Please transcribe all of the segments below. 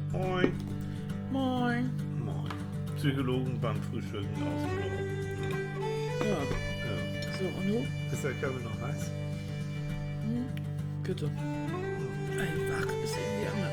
Moin. Moin. Moin. Psychologen beim Frühstücken aus dem Büro. Ja, Ja. so und du? Ist der Kaffee noch heiß? Bitte. Einfach ist irgendwie anders,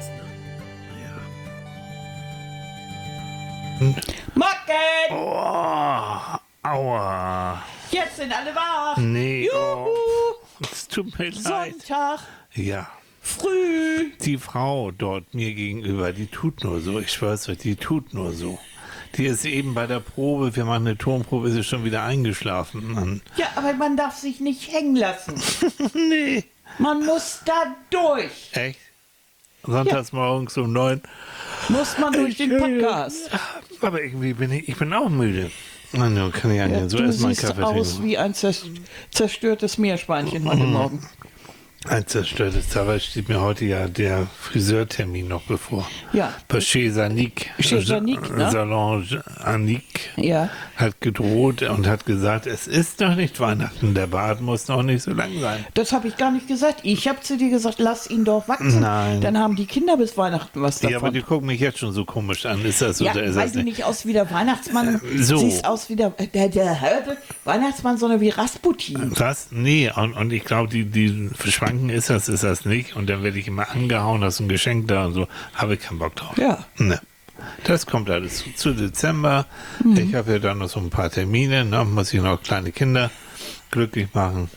ne? Ja. Morgen! Oh, aua. Jetzt sind alle wach! Nee, Juhu! es tut mir leid. Sonntag! Ja. Früh! Die Frau dort mir gegenüber, die tut nur so. Ich schwör's euch, die tut nur so. Die ist eben bei der Probe, wir machen eine Tonprobe, ist sie schon wieder eingeschlafen. Mann. Ja, aber man darf sich nicht hängen lassen. Nee. Man muss da durch. Echt? Sonntags morgens um 9. Muss man durch den Podcast. Aber irgendwie bin ich bin auch müde. Nein, kann ich ja nicht. So du erst mal einen siehst Kaffee aus trinken. wie ein zerstörtes Meerschweinchen heute Morgen. Ein zerstörtes. Dabei steht mir heute ja der Friseurtermin noch bevor. Ja. Bei Chez Annick. Chez Annick, ne? Salon Annick Ja. hat gedroht und hat gesagt, es ist noch nicht Weihnachten, der Bart muss noch nicht so lang sein. Das habe ich gar nicht gesagt. Ich habe zu dir gesagt, lass ihn doch wachsen. Nein. Dann haben die Kinder bis Weihnachten was davon. Ja, aber die gucken mich jetzt schon so komisch an. Ist das so Ja, oder ist weil das du nicht? nicht aus wie der Weihnachtsmann so. siehst aus wie der Weihnachtsmann, sondern wie Rasputin. Was? Nee, und ich glaube, die Schwanken ist das nicht. Und dann werde ich immer angehauen, hast ein Geschenk da und so. Habe ich keinen Bock drauf. Ja. Ne. Das kommt alles zu Dezember. Ich habe ja dann noch so ein paar Termine. Ne? Muss ich noch kleine Kinder glücklich machen.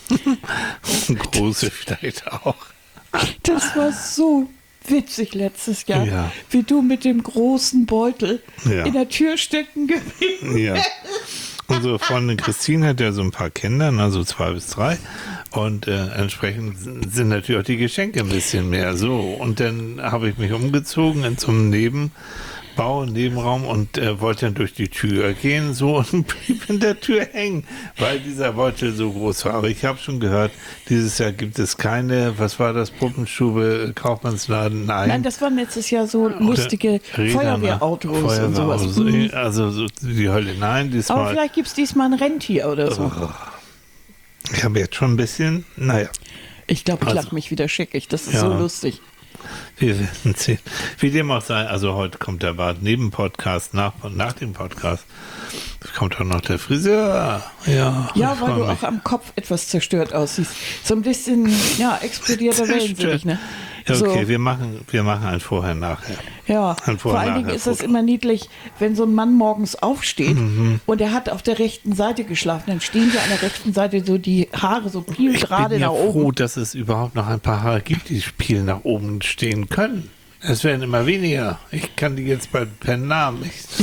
Und große vielleicht auch. Das war so witzig letztes Jahr, Ja. wie du mit dem großen Beutel Ja. in der Tür stecken geblieben. Ja. Unsere Freundin Christine hat ja so ein paar Kinder, also 2 bis 3. Und entsprechend sind natürlich auch die Geschenke ein bisschen mehr so. Und dann habe ich mich umgezogen in so einem Nebenraum und wollte dann durch die Tür gehen so und blieb in der Tür hängen, weil dieser Beutel so groß war. Aber ich habe schon gehört, dieses Jahr gibt es keine, was war das, Puppenstube, Kaufmannsladen? Nein, das waren letztes Jahr so lustige Räder, Feuerwehrautos und sowas. Also so die Hölle, nein, Aber diesmal. vielleicht gibt es diesmal ein Rentier oder so. Ich habe jetzt schon ein bisschen, naja, Ich glaube, ich Also- lach mich wieder schickig. Das ist Ja. so lustig. wir werden sehen. Wie dem auch sei, also heute kommt der Bart neben Podcast, nach dem Podcast kommt auch noch der Friseur. Ja, Ja, ich weil freu du mich. auch am Kopf etwas zerstört aussiehst. So ein bisschen, ja, explodierter Wellensittich, ne? Ja, okay, So. wir machen ein Vorher-Nachher. Ja, Ein vor allen Dingen Vorher-Nachher ist es Foto. immer niedlich, wenn so ein Mann morgens aufsteht und er hat auf der rechten Seite geschlafen, dann stehen ja an der rechten Seite so die Haare so Ich pielgerade bin ja nach oben. froh, dass es überhaupt noch ein paar Haare gibt, die Spiel nach oben stehen können. Es werden immer weniger. Ich kann die jetzt bald per Namen.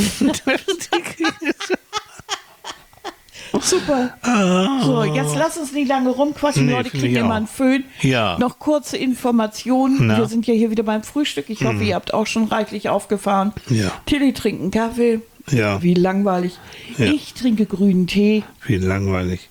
Super. So, jetzt lass uns nicht lange rumquatschen. Nee, Leute finde kriegen ich immer auch. einen Föhn. Ja. Noch kurze Informationen. Na? Wir sind ja hier wieder beim Frühstück. Ich hoffe, ihr habt auch schon reichlich aufgefahren. Ja. Tilly trinkt einen Kaffee. Ja. Wie langweilig. Ja. Ich trinke grünen Tee. Wie langweilig.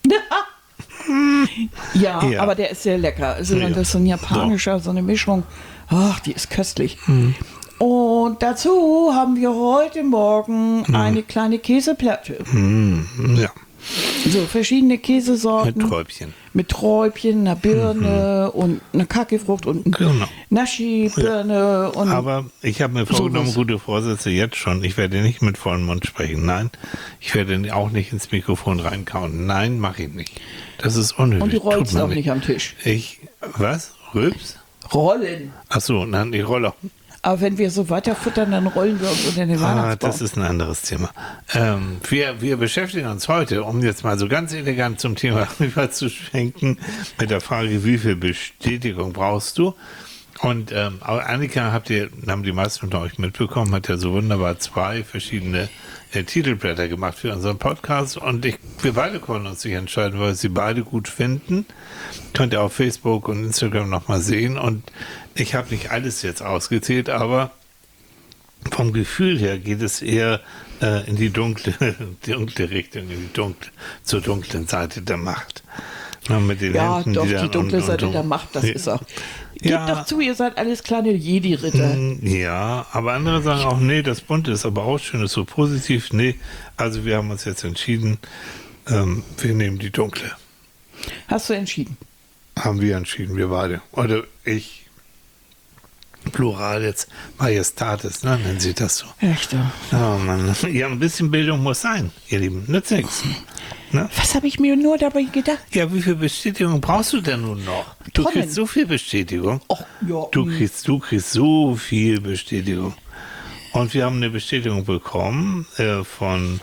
Ja, Ja. aber der ist sehr lecker. Also Ja. das ist so ein japanischer, so eine Mischung. Ach, die ist köstlich. Hm. Und dazu haben wir heute Morgen eine kleine Käseplatte. Ja, So verschiedene Käsesorten. mit Träubchen. Mit Träubchen, einer Birne und einer Kackefrucht und Genau. Naschi-Birne. Und Aber ich habe mir vorgenommen, Sowas. gute Vorsätze jetzt schon. Ich werde nicht mit vollem Mund sprechen. Nein. Ich werde auch nicht ins Mikrofon reinkauen. Nein, mache ich nicht. Das ist unnötig. und du rollst Tut man auch nicht am Tisch. Was? Rülps? Rollen. Ach so, nein, ich rolle auch. Aber wenn wir so weiter futtern, dann rollen wir uns unter den Weihnachtsbaum. Das ist ein anderes Thema. Wir beschäftigen uns heute, um jetzt mal so ganz elegant zum Thema überzuschwenken, mit der Frage, wie viel Bestätigung brauchst du? Und Annika, haben die meisten von euch mitbekommen, hat ja so wunderbar 2 verschiedene Titelblätter gemacht für unseren Podcast. Und wir beide konnten uns nicht entscheiden, weil wir sie beide gut finden. Könnt ihr auf Facebook und Instagram nochmal sehen. Und ich habe nicht alles jetzt ausgezählt, aber vom Gefühl her geht es eher in die dunkle Richtung, zur dunklen Seite der Macht. Ja, mit den Ja, Händen, doch, dann die dunkle und- Seite und- der Macht, das Ja. ist auch. Ja. Gebt doch zu, ihr seid alles kleine Jedi-Ritter. Ja, aber andere sagen auch, nee, das Bunte ist aber auch schön, ist so positiv. Nee, also wir haben uns jetzt entschieden, wir nehmen die dunkle. Hast du entschieden? Haben wir entschieden, wir beide. Oder ich Plural jetzt Majestatis, ne, nennen Sie das so. Echt? Oh Mann. Ja, ein bisschen Bildung muss sein, ihr Lieben. Nützt nichts. Ne? Was habe ich mir nur dabei gedacht? Ja, wie viel Bestätigung brauchst du denn nun noch? Du Tonnen. kriegst so viel Bestätigung. Och, ja. Du kriegst so viel Bestätigung. Und wir haben eine Bestätigung bekommen von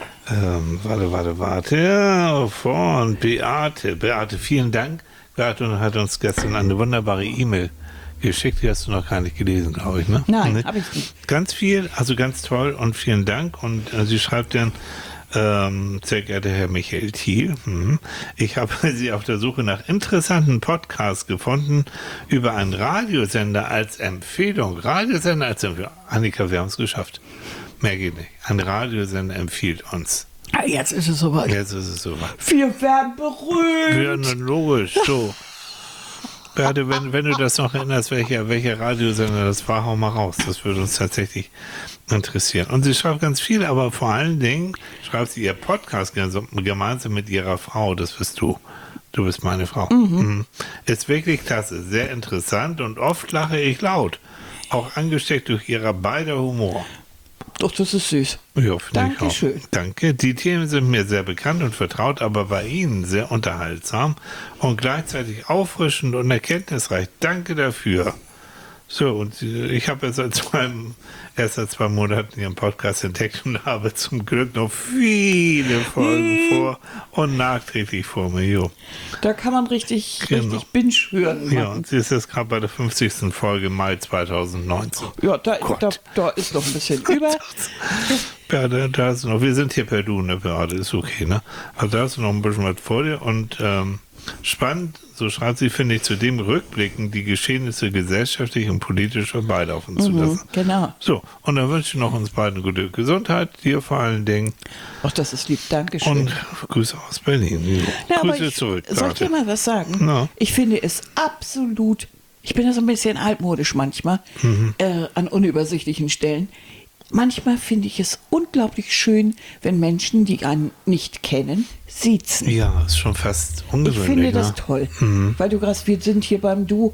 von Beate. Beate, vielen Dank. Beate hat uns gestern eine wunderbare E-Mail geschickt. Die hast du noch gar nicht gelesen, glaube ich, ne? Nein, Nee. habe ich nicht. Ganz viel, also ganz toll und vielen Dank. Und sie schreibt dann, sehr geehrter Herr Michael Thiel, ich habe Sie auf der Suche nach interessanten Podcasts gefunden über einen Radiosender als Empfehlung. Radiosender als Empfehlung. Annika, wir haben es geschafft. Mehr geht nicht. Ein Radiosender empfiehlt uns. Ah, jetzt ist es soweit. Jetzt ist es soweit. Wir werden berühmt. Ja, na, logisch, so. Beate, wenn du das noch erinnerst, welcher Radiosender das war, hau mal raus. Das würde uns tatsächlich interessieren. Und sie schreibt ganz viel, aber vor allen Dingen schreibt sie ihr Podcast gemeinsam mit ihrer Frau. Das bist du. Du bist meine Frau. Ist wirklich klasse, sehr interessant und oft lache ich laut. Auch angesteckt durch ihrer beider Humor. Doch, das ist süß. Ja, finde ich auch. Dankeschön. Danke. Die Themen sind mir sehr bekannt und vertraut, aber bei Ihnen sehr unterhaltsam und gleichzeitig auffrischend und erkenntnisreich. Danke dafür. So, und ich habe erst seit 2 Monaten Ihren Podcast entdeckt und habe zum Glück noch viele Folgen vor und nachträglich vor mir. Jo. Da kann man richtig Binge hören. Ja, und sie ist jetzt gerade bei der 50. Folge Mai 2019. Ja, da ist noch ein bisschen über. Ja, da ist noch, wir sind hier per Du, ne, gerade, ist okay, ne? Also da hast du noch ein bisschen was vor dir und spannend, so schreibt sie, finde ich, zudem rückblickend die Geschehnisse gesellschaftlich und politisch vorbeilaufen zu lassen. Genau. So, und dann wünsche ich noch uns beiden gute Gesundheit, dir vor allen Dingen. Ach, das ist lieb, Dankeschön. Und Grüße aus Berlin. Na, aber Grüße zurück. Soll ich dir mal was sagen? Na? Ich finde es absolut, ich bin ja so ein bisschen altmodisch manchmal, an unübersichtlichen Stellen. Manchmal finde ich es unglaublich schön, wenn Menschen, die einen nicht kennen, siezen. Ja, ist schon fast ungewöhnlich. Ich finde das ne? toll, weil du gerade, wir sind hier beim Du.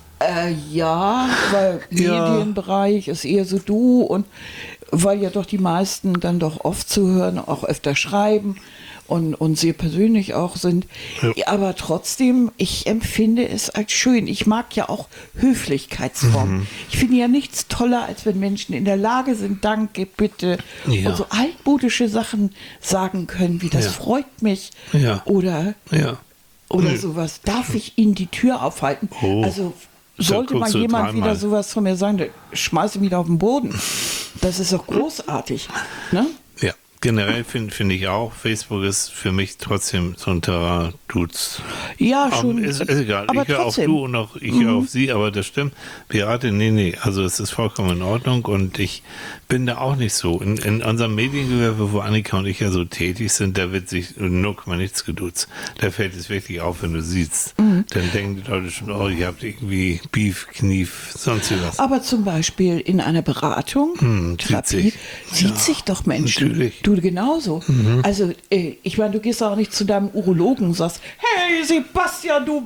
Ja, weil Ja. Medienbereich ist eher so Du und weil ja doch die meisten dann doch oft zuhören, auch öfter schreiben und sehr persönlich auch sind. Ja. Aber trotzdem, ich empfinde es als schön. Ich mag ja auch Höflichkeitsformen. Ich finde ja nichts toller, als wenn Menschen in der Lage sind, danke, bitte, Ja. und so altmodische Sachen sagen können, wie das Ja. freut mich Ja. oder Ja. sowas. Darf ich Ihnen die Tür aufhalten? Oh. Also sollte mal guckst du jemand dreimal. wieder sowas von mir sagen, dann schmeiße ich wieder auf den Boden. Das ist doch großartig. Ne? Ja, generell finde ich auch, Facebook ist für mich trotzdem so ein Terrain, dudes. Ja, schon. Ist egal. Aber Ich höre auf trotzdem. du und auch ich höre auf sie, aber das stimmt. Beate, nee. Also es ist vollkommen in Ordnung und ich bin da auch nicht so. In unserem Mediengewerbe, wo Annika und ich ja so tätig sind, da wird sich 0,nichts geduzt. Da fällt es wirklich auf, wenn du siehst. Dann denken die Leute schon, oh, ihr habt irgendwie Beef, Knief, sonst was. Aber zum Beispiel in einer Beratung, Therapie, sieht sich doch Menschen. Natürlich. Du genauso. Also, ich meine, du gehst auch nicht zu deinem Urologen und sagst, hey Sebastian, du,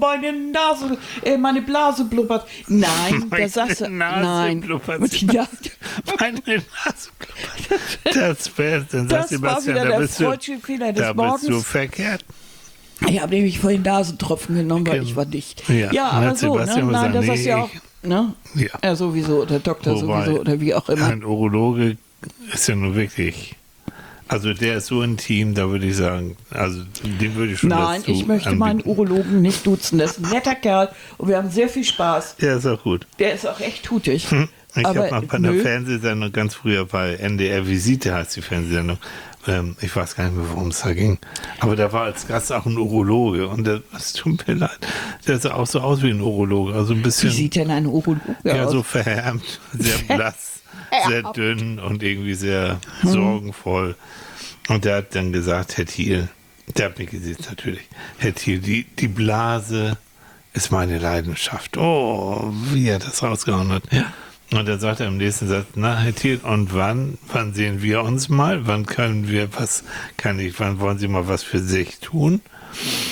meine Blase blubbert. Nein, da sagst du, Nase nein. blubbert. Ja, Meine Nase blubbert. Das wäre, dann sagt das war Sebastian, wieder da der bist du, freudsche Fehler des da bist du Morgens. verkehrt. Ich habe nämlich vorhin Nasentropfen genommen, weil ich war dicht. Ja, aber hat so, ne? Sebastian Nein, gesagt, das ist ja nee, auch, ne? Ja. Sowieso, oder Doktor Wobei, sowieso, oder wie auch immer. Ein Urologe ist ja nur wirklich, also der ist so intim, da würde ich sagen, also dem würde ich schon Nein, dazu ich möchte meinen anbieten. Urologen nicht duzen. Das ist ein netter Kerl und wir haben sehr viel Spaß. Ja, ist auch gut. Der ist auch echt tutig. Ich Aber habe mal bei einer nö. Fernsehsendung, ganz früher bei NDR Visite heißt die Fernsehsendung, ich weiß gar nicht mehr, worum es da ging, aber da war als Gast auch ein Urologe und es tut mir leid, der sah auch so aus wie ein Urologe, also ein Wie bisschen, sieht denn ein Urologe ja, aus? so verhärmt, sehr blass, sehr dünn und irgendwie sehr sorgenvoll. Und der hat dann gesagt, Herr Thiel, der hat mich gesehen natürlich, Herr Thiel, die Blase ist meine Leidenschaft. Oh, wie er das rausgehauen hat. Ja. Und dann sagt er im nächsten Satz, na, Herr Thiel, und wann sehen wir uns mal? Wann wollen Sie mal was für sich tun?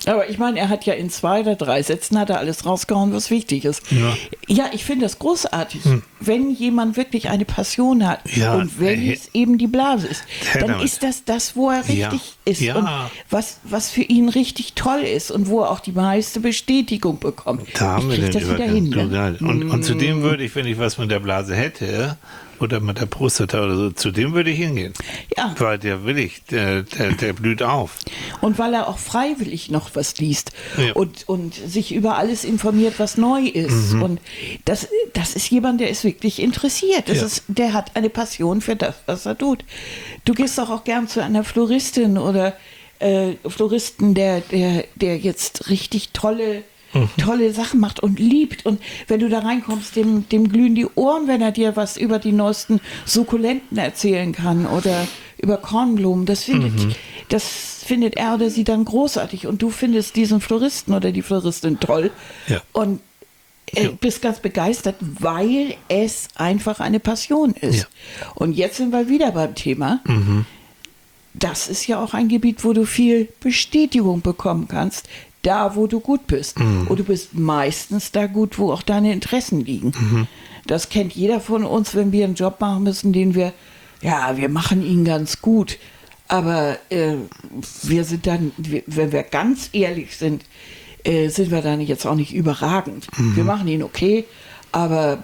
Aber ich meine, er hat ja in 2 oder 3 Sätzen hat er alles rausgehauen, was wichtig ist. Ja, ich finde das großartig, wenn jemand wirklich eine Passion hat und wenn es eben die Blase ist, dann ist das, wo er richtig ist und was für ihn richtig toll ist und wo er auch die meiste Bestätigung bekommt. Da haben wir krieg den das wieder hin. Ne? Und zudem würde ich, wenn ich was mit der Blase hätte, oder mit der Prostata oder so, zu dem würde ich hingehen. Ja. Weil der der blüht auf. Und weil er auch freiwillig noch was liest und sich über alles informiert, was neu ist. Und das ist jemand, der ist wirklich interessiert. Der hat eine Passion für das, was er tut. Du gehst doch auch gern zu einer Floristin oder Floristen, der jetzt richtig tolle Sachen macht und liebt. Und wenn du da reinkommst, dem glühen die Ohren, wenn er dir was über die neuesten Sukkulenten erzählen kann oder über Kornblumen. Das findet er oder sie dann großartig. Und du findest diesen Floristen oder die Floristin toll. Ja. Und bist ganz begeistert, weil es einfach eine Passion ist. Ja. Und jetzt sind wir wieder beim Thema. Das ist ja auch ein Gebiet, wo du viel Bestätigung bekommen kannst, da wo du gut bist. Und du bist meistens da gut, wo auch deine Interessen liegen. Das kennt jeder von uns, wenn wir einen Job machen müssen, den wir machen ihn ganz gut. Aber wir sind dann, wenn wir ganz ehrlich sind, sind wir dann jetzt auch nicht überragend. Wir machen ihn okay, aber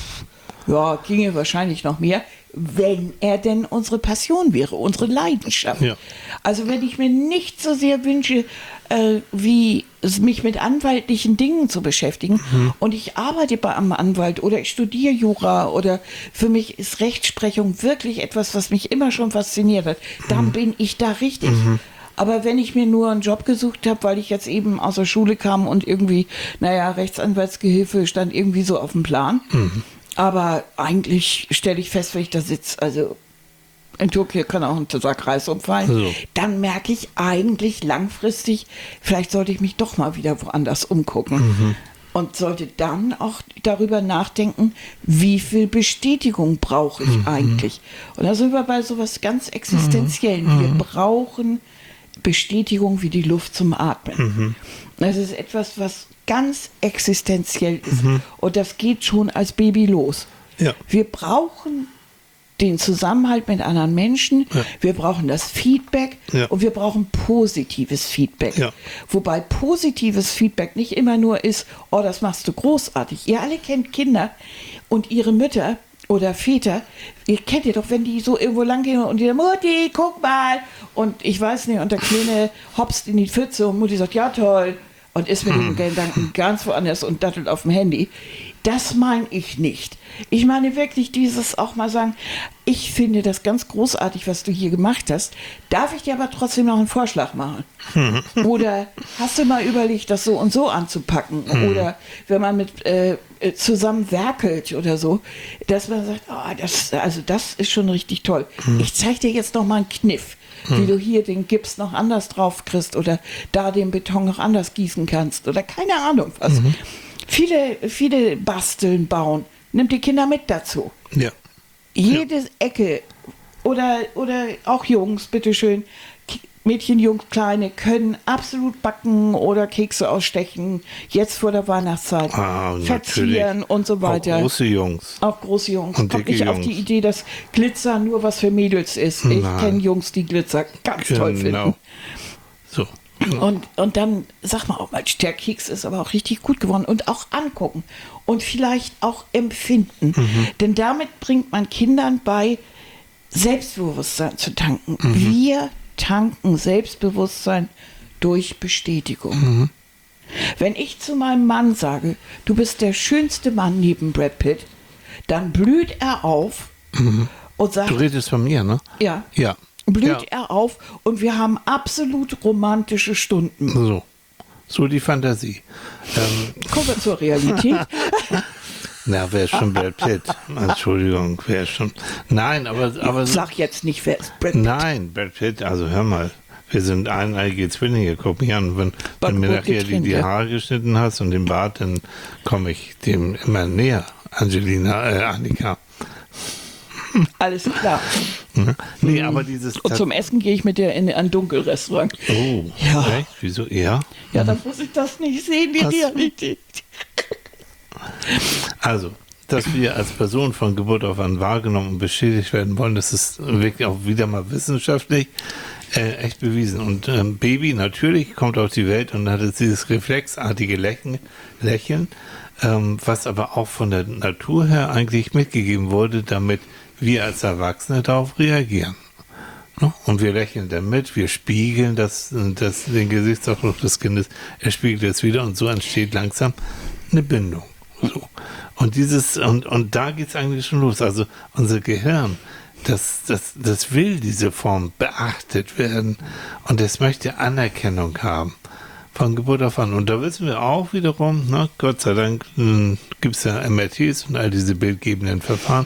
ginge wahrscheinlich noch mehr, wenn er denn unsere Passion wäre, unsere Leidenschaft. Ja. Also wenn ich mir nicht so sehr wünsche, wie mich mit anwaltlichen Dingen zu beschäftigen und ich arbeite bei einem Anwalt oder ich studiere Jura oder für mich ist Rechtsprechung wirklich etwas, was mich immer schon fasziniert hat, dann bin ich da richtig. Aber wenn ich mir nur einen Job gesucht habe, weil ich jetzt eben aus der Schule kam und irgendwie, Rechtsanwaltsgehilfe stand irgendwie so auf dem Plan, aber eigentlich stelle ich fest, wenn ich da sitze, also in Tokio kann auch ein Kreis umfallen, dann merke ich eigentlich langfristig, vielleicht sollte ich mich doch mal wieder woanders umgucken. Und sollte dann auch darüber nachdenken, wie viel Bestätigung brauche ich eigentlich. Und da sind wir bei sowas ganz Existenziellen. Wir brauchen Bestätigung wie die Luft zum Atmen. Das ist etwas, was ganz existenziell ist. Und das geht schon als Baby los. Ja. Wir brauchen den Zusammenhalt mit anderen Menschen, wir brauchen das Feedback und wir brauchen positives Feedback. Ja. Wobei positives Feedback nicht immer nur ist, oh, das machst du großartig. Ihr alle kennt Kinder und ihre Mütter oder Väter, ihr kennt ihr doch, wenn die so irgendwo lang gehen und die sagen, Mutti, guck mal. Und ich weiß nicht, und der Kleine hopst in die Pfütze und Mutti sagt, ja toll. Und ist mit dem Gedanken ganz woanders und dattelt auf dem Handy. Das meine ich nicht. Ich meine wirklich dieses auch mal sagen, ich finde das ganz großartig, was du hier gemacht hast. Darf ich dir aber trotzdem noch einen Vorschlag machen? Oder hast du mal überlegt, das so und so anzupacken? Oder wenn man mit zusammen werkelt oder so, dass man sagt, das ist schon richtig toll. Ich zeige dir jetzt noch mal einen Kniff, wie du hier den Gips noch anders drauf kriegst oder da den Beton noch anders gießen kannst oder keine Ahnung was. Viele basteln, bauen. Nimmt die Kinder mit dazu. Ja. Jede Ecke oder auch Jungs, bitteschön, Mädchen, Jungs, Kleine können absolut backen oder Kekse ausstechen, jetzt vor der Weihnachtszeit, verzieren und so weiter. Auch große Jungs. Auch große Jungs. Kommt nicht auf die Idee, dass Glitzer nur was für Mädels ist. Ich kenne Jungs, die Glitzer ganz toll finden. So. Und dann sag mal auch mal, der Keks ist aber auch richtig gut geworden und auch angucken und vielleicht auch empfinden. Denn damit bringt man Kindern bei, Selbstbewusstsein zu tanken. Wir tanken Selbstbewusstsein durch Bestätigung. Wenn ich zu meinem Mann sage, du bist der schönste Mann neben Brad Pitt, dann blüht er auf und sagt... Du redest von mir, ne? Ja. Ja. Blüht er auf und wir haben absolut romantische Stunden. So die Fantasie. Kommen wir zur Realität. Na, wer ist schon Brad Pitt? Entschuldigung, wer ist schon... Nein, aber... Sag jetzt nicht, wer ist Brad Pitt. Nein, Brad Pitt, also hör mal. Wir sind eineiige Zwillinge, guck mich an. Wenn du mir nachher die Haare geschnitten hast und den Bart, dann komme ich dem immer näher. Annika. Alles klar. Nee, aber dieses... Und zum Essen gehe ich mit dir in ein Dunkelrestaurant. Oh, Ja. echt? Wieso? Ja? Ja, dann muss ich das nicht sehen, die Ach so. Realität. Also, dass wir als Person von Geburt auf an wahrgenommen und bestätigt werden wollen, das ist wirklich auch wieder mal wissenschaftlich echt bewiesen. Und Baby natürlich kommt auf die Welt und hat jetzt dieses reflexartige Lächeln, was aber auch von der Natur her eigentlich mitgegeben wurde, damit wir als Erwachsene darauf reagieren. Ne? Und wir lächeln damit, wir spiegeln den Gesichtsausdruck des Kindes, er spiegelt es wieder und so entsteht langsam eine Bindung. So. Und da geht es eigentlich schon los. Also unser Gehirn, das will diese Form beachtet werden und es möchte Anerkennung haben. Von Geburt auf an. Und da wissen wir auch wiederum, ne, Gott sei Dank gibt es ja MRTs und all diese bildgebenden Verfahren,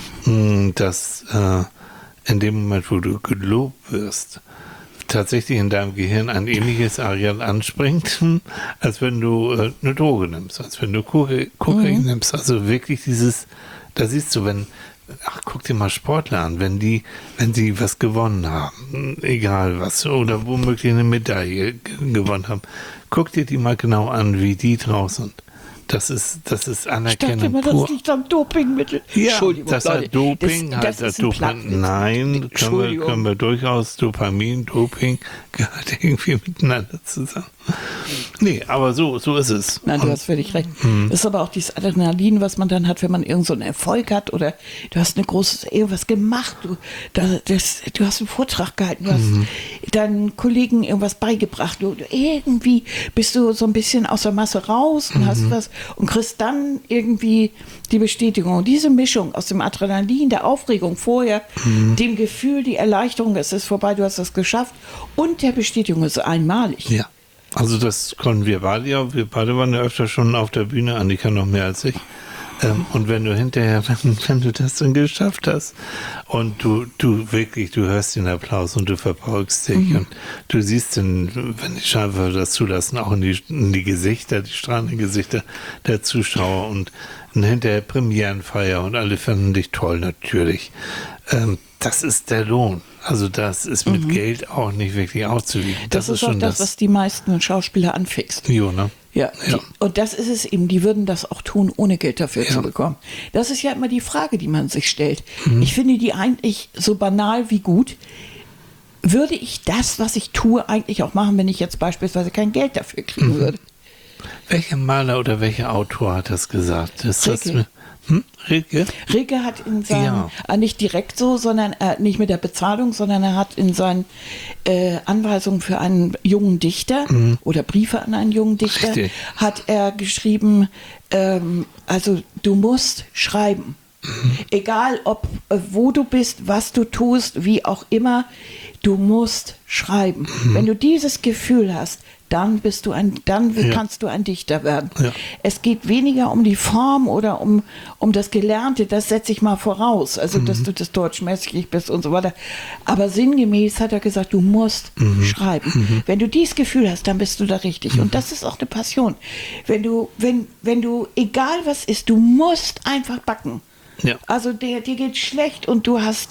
dass in dem Moment, wo du gelobt wirst, tatsächlich in deinem Gehirn ein ähnliches Areal anspringt, als wenn du eine Droge nimmst, als wenn du Kokain nimmst. Also wirklich da siehst du, guck dir mal Sportler an, wenn sie was gewonnen haben, egal was, oder womöglich eine Medaille gewonnen haben, guck dir die mal genau an, wie die drauf sind. Das ist Anerkennung. Ich dachte immer, das liegt am Dopingmittel. Ja, Entschuldigung, das Leute, hat Doping, das ist ein Plagwitz. Nein, können wir durchaus, Dopamin, Doping gehört irgendwie miteinander zusammen. Nee, aber so ist es. Nein, du hast völlig recht. Das ist aber auch dieses Adrenalin, was man dann hat, wenn man irgend so einen Erfolg hat oder du hast irgendwas gemacht, du hast einen Vortrag gehalten, du hast deinen Kollegen irgendwas beigebracht, irgendwie bist du so ein bisschen aus der Masse raus und hast was und kriegst dann irgendwie die Bestätigung. Und diese Mischung aus dem Adrenalin, der Aufregung vorher, dem Gefühl, die Erleichterung, es ist vorbei, du hast es geschafft und der Bestätigung ist einmalig. Ja. Also das konnten wir beide ja. Wir beide waren ja öfter schon auf der Bühne, Annika noch mehr als ich. Und wenn du hinterher, wenn du das dann geschafft hast und du wirklich, du hörst den Applaus und du verbeugst dich und du siehst den, wenn die Scheinwerfer das zulassen, auch in die Gesichter, die strahlenden Gesichter der Zuschauer und hinterher Premierenfeier und alle fanden dich toll, natürlich. Das ist der Lohn. Also das ist mit Geld auch nicht wirklich auszuwiegen. Das ist auch das, was die meisten Schauspieler anfixt. Jo, ne? Ja, und das ist es eben, die würden das auch tun, ohne Geld dafür zu bekommen. Das ist ja immer die Frage, die man sich stellt. Ich finde die eigentlich so banal wie gut. Würde ich das, was ich tue, eigentlich auch machen, wenn ich jetzt beispielsweise kein Geld dafür kriegen würde? Welcher Maler oder welcher Autor hat das gesagt? Rilke? Rilke hat in seinen, nicht direkt so, sondern nicht mit der Bezahlung, sondern er hat in seinen Anweisungen für einen jungen Dichter oder Briefe an einen jungen Dichter, hat er geschrieben, also du musst schreiben. Egal wo du bist, was du tust, wie auch immer, du musst schreiben. Wenn du dieses Gefühl hast, dann kannst du ein Dichter werden. Ja. Es geht weniger um die Form oder um das Gelernte, das setze ich mal voraus, also dass du das deutschmäßig bist und so weiter. Aber sinngemäß hat er gesagt, du musst schreiben. Wenn du dieses Gefühl hast, dann bist du da richtig. Und das ist auch eine Passion. Wenn du, egal was ist, du musst einfach backen. Ja. Also dir geht schlecht und du hast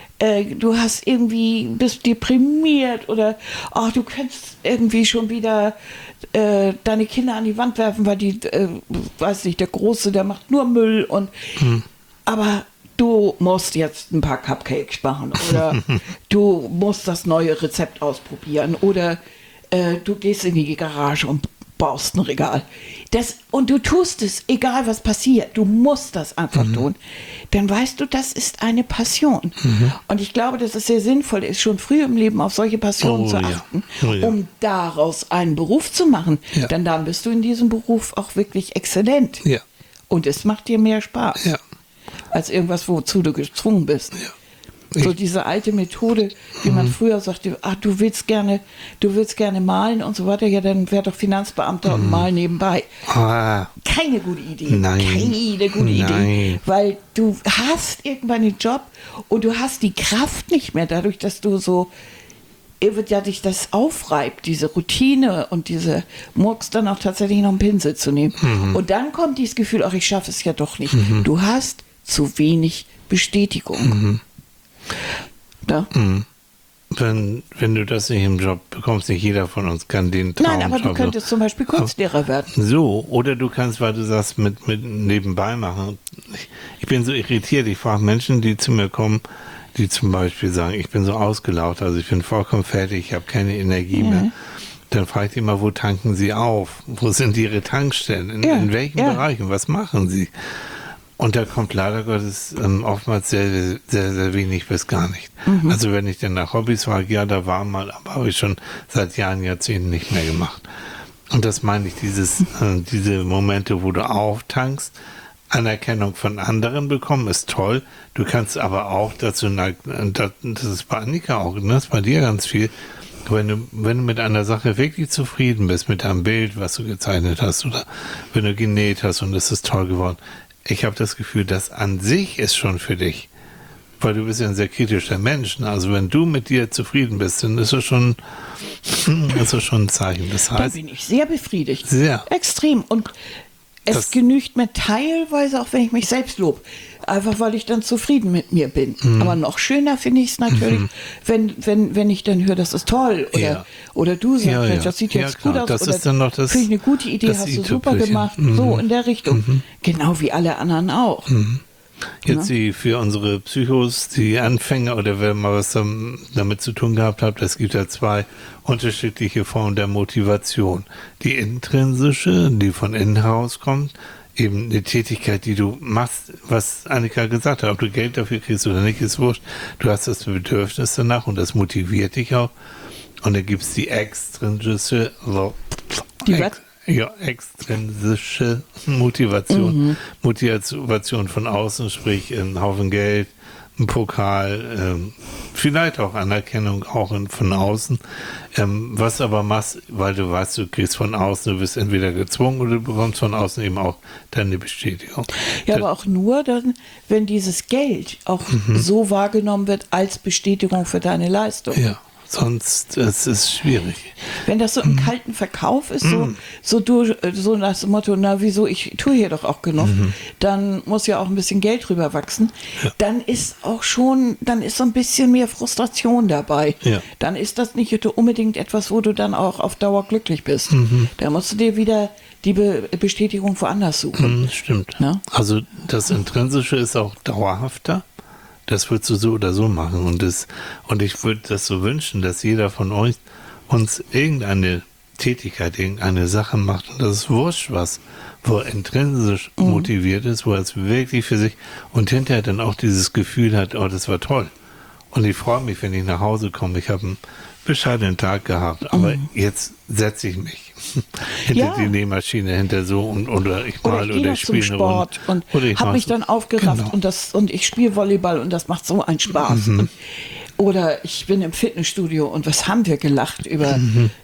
irgendwie, bist deprimiert oder du kannst irgendwie schon wieder deine Kinder an die Wand werfen, weil weiß nicht, der Große, der macht nur Müll aber du musst jetzt ein paar Cupcakes machen oder du musst das neue Rezept ausprobieren oder du gehst in die Garage und baust ein Regal. Und du tust es, egal was passiert, du musst das einfach tun. Dann weißt du, das ist eine Passion. Und ich glaube, dass es sehr sinnvoll ist, schon früh im Leben auf solche Passionen zu achten, um daraus einen Beruf zu machen. Ja. Denn dann bist du in diesem Beruf auch wirklich exzellent. Ja. Und es macht dir mehr Spaß, als irgendwas, wozu du gezwungen bist. Ja. So diese alte Methode, wie man früher sagte, du willst gerne malen und so weiter, ja, dann wär doch Finanzbeamter und mal nebenbei. Keine gute Idee. Nein. Keine gute Idee. Weil du hast irgendwann einen Job und du hast die Kraft nicht mehr, dadurch, dass du so, dich das aufreibt, diese Routine und diese Murks dann auch tatsächlich noch einen Pinsel zu nehmen. Und dann kommt dieses Gefühl, ich schaffe es ja doch nicht. Du hast zu wenig Bestätigung. Ja? Wenn du das nicht im Job bekommst, nicht jeder von uns kann den Traumjob. Nein, aber du könntest zum Beispiel Kunstlehrer werden. So, oder du kannst, weil du sagst, mit nebenbei machen. Ich bin so irritiert, ich frage Menschen, die zu mir kommen, die zum Beispiel sagen, ich bin so ausgelaugt, also ich bin vollkommen fertig, ich habe keine Energie mehr. Dann frage ich die mal, wo tanken sie auf? Wo sind ihre Tankstellen? In welchen Bereichen? Was machen sie? Und da kommt leider Gottes oftmals sehr, sehr, sehr wenig bis gar nicht. Also wenn ich dann nach Hobbys frage, ja, da war mal, aber habe ich schon seit Jahren, Jahrzehnten nicht mehr gemacht. Und das meine ich, diese Momente, wo du auftankst, Anerkennung von anderen bekommen, ist toll. Du kannst aber auch dazu neigen, das ist bei Annika auch, ne, das ist bei dir ganz viel, wenn du mit einer Sache wirklich zufrieden bist, mit einem Bild, was du gezeichnet hast, oder wenn du genäht hast und es ist toll geworden, ich habe das Gefühl, das an sich ist schon für dich, weil du bist ja ein sehr kritischer Mensch. Also wenn du mit dir zufrieden bist, dann ist das schon ein Zeichen. Das heißt, da bin ich sehr befriedigt. Sehr. Extrem. Und es genügt mir teilweise auch, wenn ich mich selbst lobe. Einfach, weil ich dann zufrieden mit mir bin. Aber noch schöner finde ich es natürlich, wenn ich dann höre, das ist toll. Oder du sagst, Mensch, das sieht jetzt gut aus. Das oder ist dann noch das. finde ich eine gute Idee, hast du super gemacht. So in der Richtung. Genau wie alle anderen auch. Jetzt für unsere Psychos, die Anfänger oder wer mal was damit zu tun gehabt hat, es gibt ja zwei unterschiedliche Formen der Motivation. Die intrinsische, die von innen herauskommt, eben eine Tätigkeit, die du machst, was Annika gesagt hat, ob du Geld dafür kriegst oder nicht, ist wurscht. Du hast das Bedürfnis danach und das motiviert dich auch. Und dann gibt es die extrinsische, extrinsische Motivation. Motivation von außen, sprich ein Haufen Geld, ein Pokal, vielleicht auch Anerkennung auch von außen. Was aber machst, weil du weißt, du kriegst von außen, du wirst entweder gezwungen oder du bekommst von außen eben auch deine Bestätigung. Ja, aber auch nur dann, wenn dieses Geld auch so wahrgenommen wird als Bestätigung für deine Leistung. Ja. Sonst es ist schwierig. Wenn das so im kalten Verkauf ist, so nach dem Motto, na wieso, ich tue hier doch auch genug, dann muss ja auch ein bisschen Geld drüber wachsen, dann ist so ein bisschen mehr Frustration dabei. Ja. Dann ist das nicht unbedingt etwas, wo du dann auch auf Dauer glücklich bist. Da musst du dir wieder die Bestätigung woanders suchen. Stimmt. Na? Also das Intrinsische ist auch dauerhafter. Das würdest du so oder so machen. Und ich würde das so wünschen, dass jeder von euch uns irgendeine Tätigkeit, irgendeine Sache macht. Und das ist wurscht was, wo er intrinsisch motiviert ist, wo er es wirklich für sich und hinterher dann auch dieses Gefühl hat, oh, das war toll. Und ich freue mich, wenn ich nach Hause komme. Ich habe einen bescheidenen Tag gehabt, aber jetzt setze ich mich hinter die Nähmaschine, hinter so oder ich mal oder ich spiele Sport und habe mich dann aufgerafft und ich spiele Volleyball und das macht so einen Spaß. Oder ich bin im Fitnessstudio und was haben wir gelacht über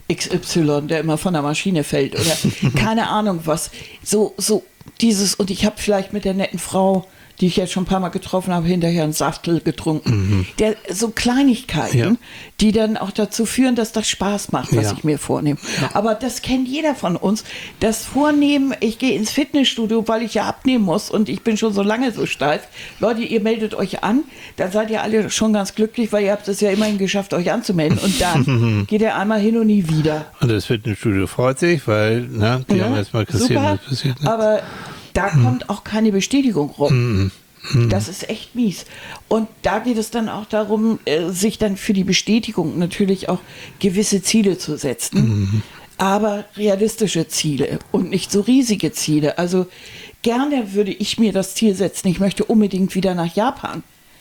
XY, der immer von der Maschine fällt oder keine Ahnung was. So dieses, und ich habe vielleicht mit der netten Frau, die ich jetzt schon ein paar Mal getroffen habe, hinterher einen Saftel getrunken. So Kleinigkeiten, die dann auch dazu führen, dass das Spaß macht, was ich mir vornehme. Aber das kennt jeder von uns. Das Vornehmen, ich gehe ins Fitnessstudio, weil ich ja abnehmen muss und ich bin schon so lange so steif. Leute, ihr meldet euch an, dann seid ihr alle schon ganz glücklich, weil ihr habt es ja immerhin geschafft, euch anzumelden. Und dann geht ihr einmal hin und nie wieder. Und das Fitnessstudio freut sich, weil die haben jetzt mal kassiert, was passiert. Ne? Aber da kommt auch keine Bestätigung rum. Das ist echt mies. Und da geht es dann auch darum, sich dann für die Bestätigung natürlich auch gewisse Ziele zu setzen. Aber realistische Ziele und nicht so riesige Ziele. Also gerne würde ich mir das Ziel setzen, ich möchte unbedingt wieder nach Japan.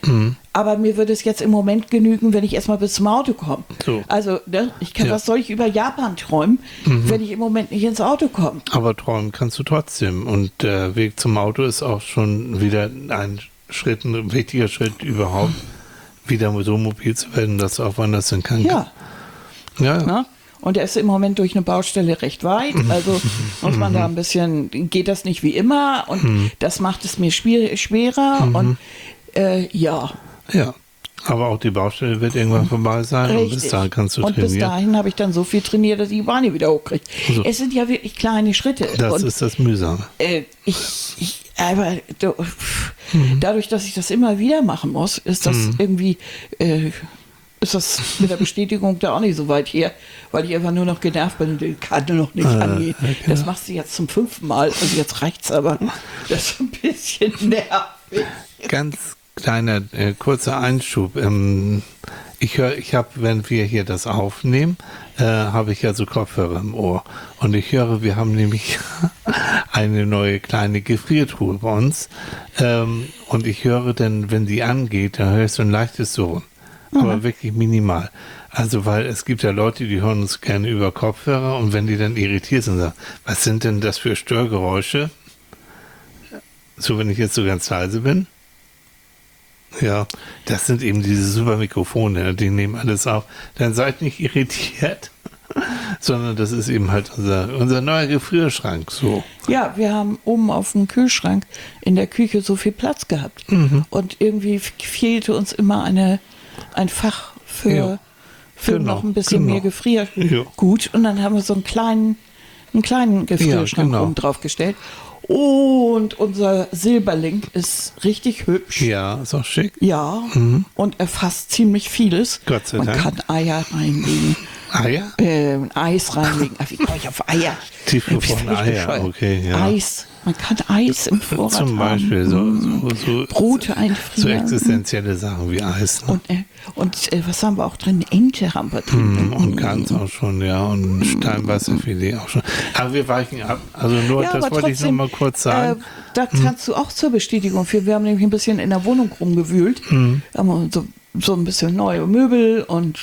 Aber mir würde es jetzt im Moment genügen, wenn ich erstmal bis zum Auto komme. So. Also, was soll ich über Japan träumen, wenn ich im Moment nicht ins Auto komme? Aber träumen kannst du trotzdem. Und der Weg zum Auto ist auch schon wieder ein wichtiger Schritt überhaupt, wieder so mobil zu werden, dass du auch woanders hin kannst. Ja. Na? Und er ist im Moment durch eine Baustelle recht weit, also muss man da ein bisschen, geht das nicht wie immer und das macht es mir schwerer und Ja, aber auch die Baustelle wird irgendwann vorbei sein. Richtig. Und bis dahin kannst du trainieren. Und bis dahin habe ich dann so viel trainiert, dass ich die Beine wieder hochkriege. Also, es sind ja wirklich kleine Schritte. Das ist das Mühsame. Dadurch, dass ich das immer wieder machen muss, ist das irgendwie, ist das mit der Bestätigung da auch nicht so weit her, weil ich einfach nur noch genervt bin und die Karte noch nicht angehen. Okay. Das machst du jetzt zum 5. Mal, also jetzt reicht's aber. Das ist ein bisschen nervig. Ganz kleiner, kurzer Einschub. Ich habe, wenn wir hier das aufnehmen, habe ich ja so Kopfhörer im Ohr. Und ich höre, wir haben nämlich eine neue kleine Gefriertruhe bei uns. Und ich höre dann, wenn die angeht, dann höre ich so ein leichtes Surren. Aber wirklich minimal. Also, weil es gibt ja Leute, die hören uns gerne über Kopfhörer und wenn die dann irritiert sind, sagen, was sind denn das für Störgeräusche? So, wenn ich jetzt so ganz leise bin. Ja, das sind eben diese super Mikrofone, die nehmen alles auf. Dann seid nicht irritiert, sondern das ist eben halt unser neuer Gefrierschrank. So. Ja, wir haben oben auf dem Kühlschrank in der Küche so viel Platz gehabt. Und irgendwie fehlte uns immer ein Fach für Genau, noch ein bisschen mehr Gefriergut. Ja. Und dann haben wir so einen kleinen Gefrierschrank genau. oben drauf gestellt. Und unser Silberling ist richtig hübsch. Ja, ist auch schick. Ja, und er fasst ziemlich vieles. Gott sei Man Dank. kann Eier reinlegen. Eier? Eis reinlegen. Wie komme ich auf Eier? Tiefgefrorene Eier, okay, ja. Eis. Man kann Eis im Vorrat Zum Beispiel so Brote so einfrieren. existenzielle Sachen wie Eis. Ne? Und was haben wir auch drin? Ente haben wir drin. Und Gans auch schon, ja. Und Steinwasserfilet auch schon. Aber wir weichen ab. Also nur, Ja, das aber wollte ich noch mal kurz sagen. Da kannst du auch zur Bestätigung für. Wir haben nämlich ein bisschen in der Wohnung rumgewühlt. Haben so ein bisschen neue Möbel und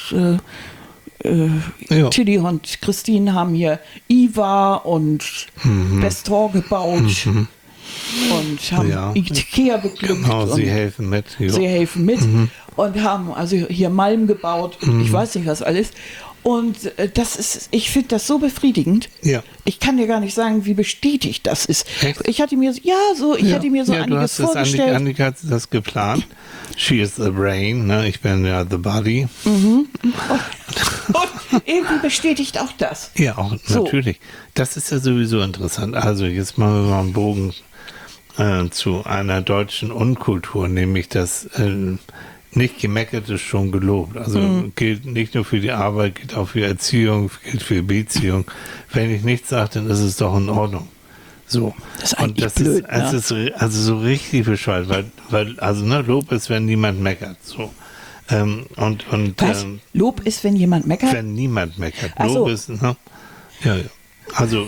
Ja. Tilly und Christine haben hier Iva und Bestor gebaut und haben Ikea beglückt. Genau, und sie helfen mit. Jo. Sie helfen mit und haben also hier Malm gebaut und ich weiß nicht was alles. Und ich finde das so befriedigend. Ja. Ich kann dir gar nicht sagen, wie bestätigt das ist. Echt? Ich hatte mir so du einiges hast das, vorgestellt. Annika hat das geplant. She is the brain, ne? Ich bin ja the body. Und irgendwie bestätigt auch das. Ja, auch So. natürlich. Das ist ja sowieso interessant. Also jetzt machen wir mal einen Bogen zu einer deutschen Unkultur, nämlich das nicht gemeckert ist schon gelobt. Also gilt nicht nur für die Arbeit, gilt auch für Erziehung, gilt für Beziehung. Wenn ich nichts sage, dann ist es doch in Ordnung. So. Das ist Und eigentlich das blöd, ist, also so richtig bescheuert, weil Lob ist, wenn niemand meckert. So. Was? Lob ist, wenn jemand meckert? Wenn niemand meckert. Ach so. Lob ist, ne? Ja. Also,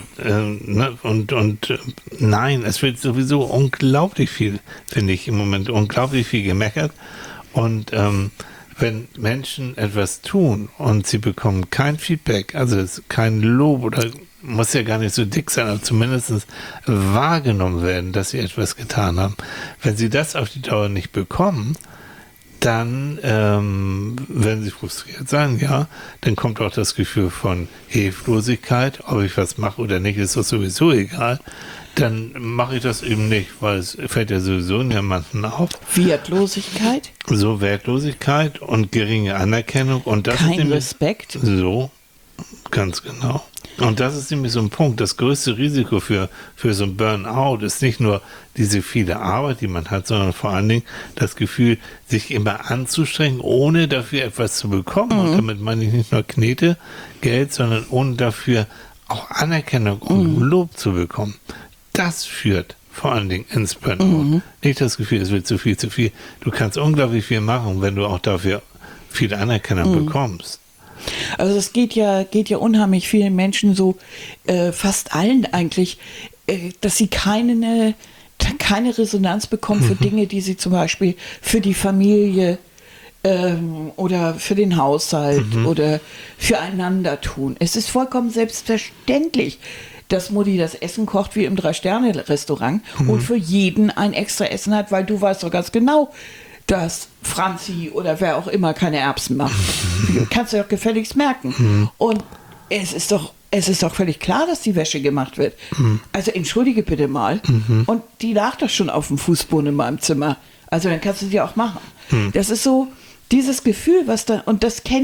nein, es wird sowieso unglaublich viel, finde ich im Moment, unglaublich viel gemeckert. Und wenn Menschen etwas tun und sie bekommen kein Feedback, also kein Lob oder muss ja gar nicht so dick sein, aber zumindest wahrgenommen werden, dass sie etwas getan haben. Wenn sie das auf die Dauer nicht bekommen, dann werden sie frustriert sein, ja. Dann kommt auch das Gefühl von Hilflosigkeit, ob ich was mache oder nicht, ist doch sowieso egal. Dann mache ich das eben nicht, weil es fällt ja sowieso niemandem auf. Wertlosigkeit? So Wertlosigkeit und geringe Anerkennung und das Kein ist nämlich Respekt? so, ganz genau. Und das ist nämlich so ein Punkt. Das größte Risiko für so ein Burnout ist nicht nur diese viele Arbeit, die man hat, sondern vor allen Dingen das Gefühl, sich immer anzustrengen, ohne dafür etwas zu bekommen. Und damit meine ich nicht nur Knete, Geld, sondern ohne dafür auch Anerkennung und Lob zu bekommen. Das führt vor allen Dingen ins Burnout. Nicht das Gefühl, es wird zu viel, zu viel. Du kannst unglaublich viel machen, wenn du auch dafür viel Anerkennung bekommst. Also es geht ja unheimlich vielen Menschen so, fast allen eigentlich, dass sie keine Resonanz bekommen für Dinge, die sie zum Beispiel für die Familie oder für den Haushalt oder füreinander tun. Es ist vollkommen selbstverständlich, dass Mutti das Essen kocht wie im 3-Sterne-Restaurant und für jeden ein extra Essen hat, weil du weißt doch ganz genau, dass Franzi oder wer auch immer keine Erbsen macht. Kannst du doch gefälligst merken. Und es ist doch völlig klar, dass die Wäsche gemacht wird. Also entschuldige bitte mal. Und die lag doch schon auf dem Fußboden in meinem Zimmer. Also dann kannst du sie auch machen. Das ist so dieses Gefühl, was da, und das kennen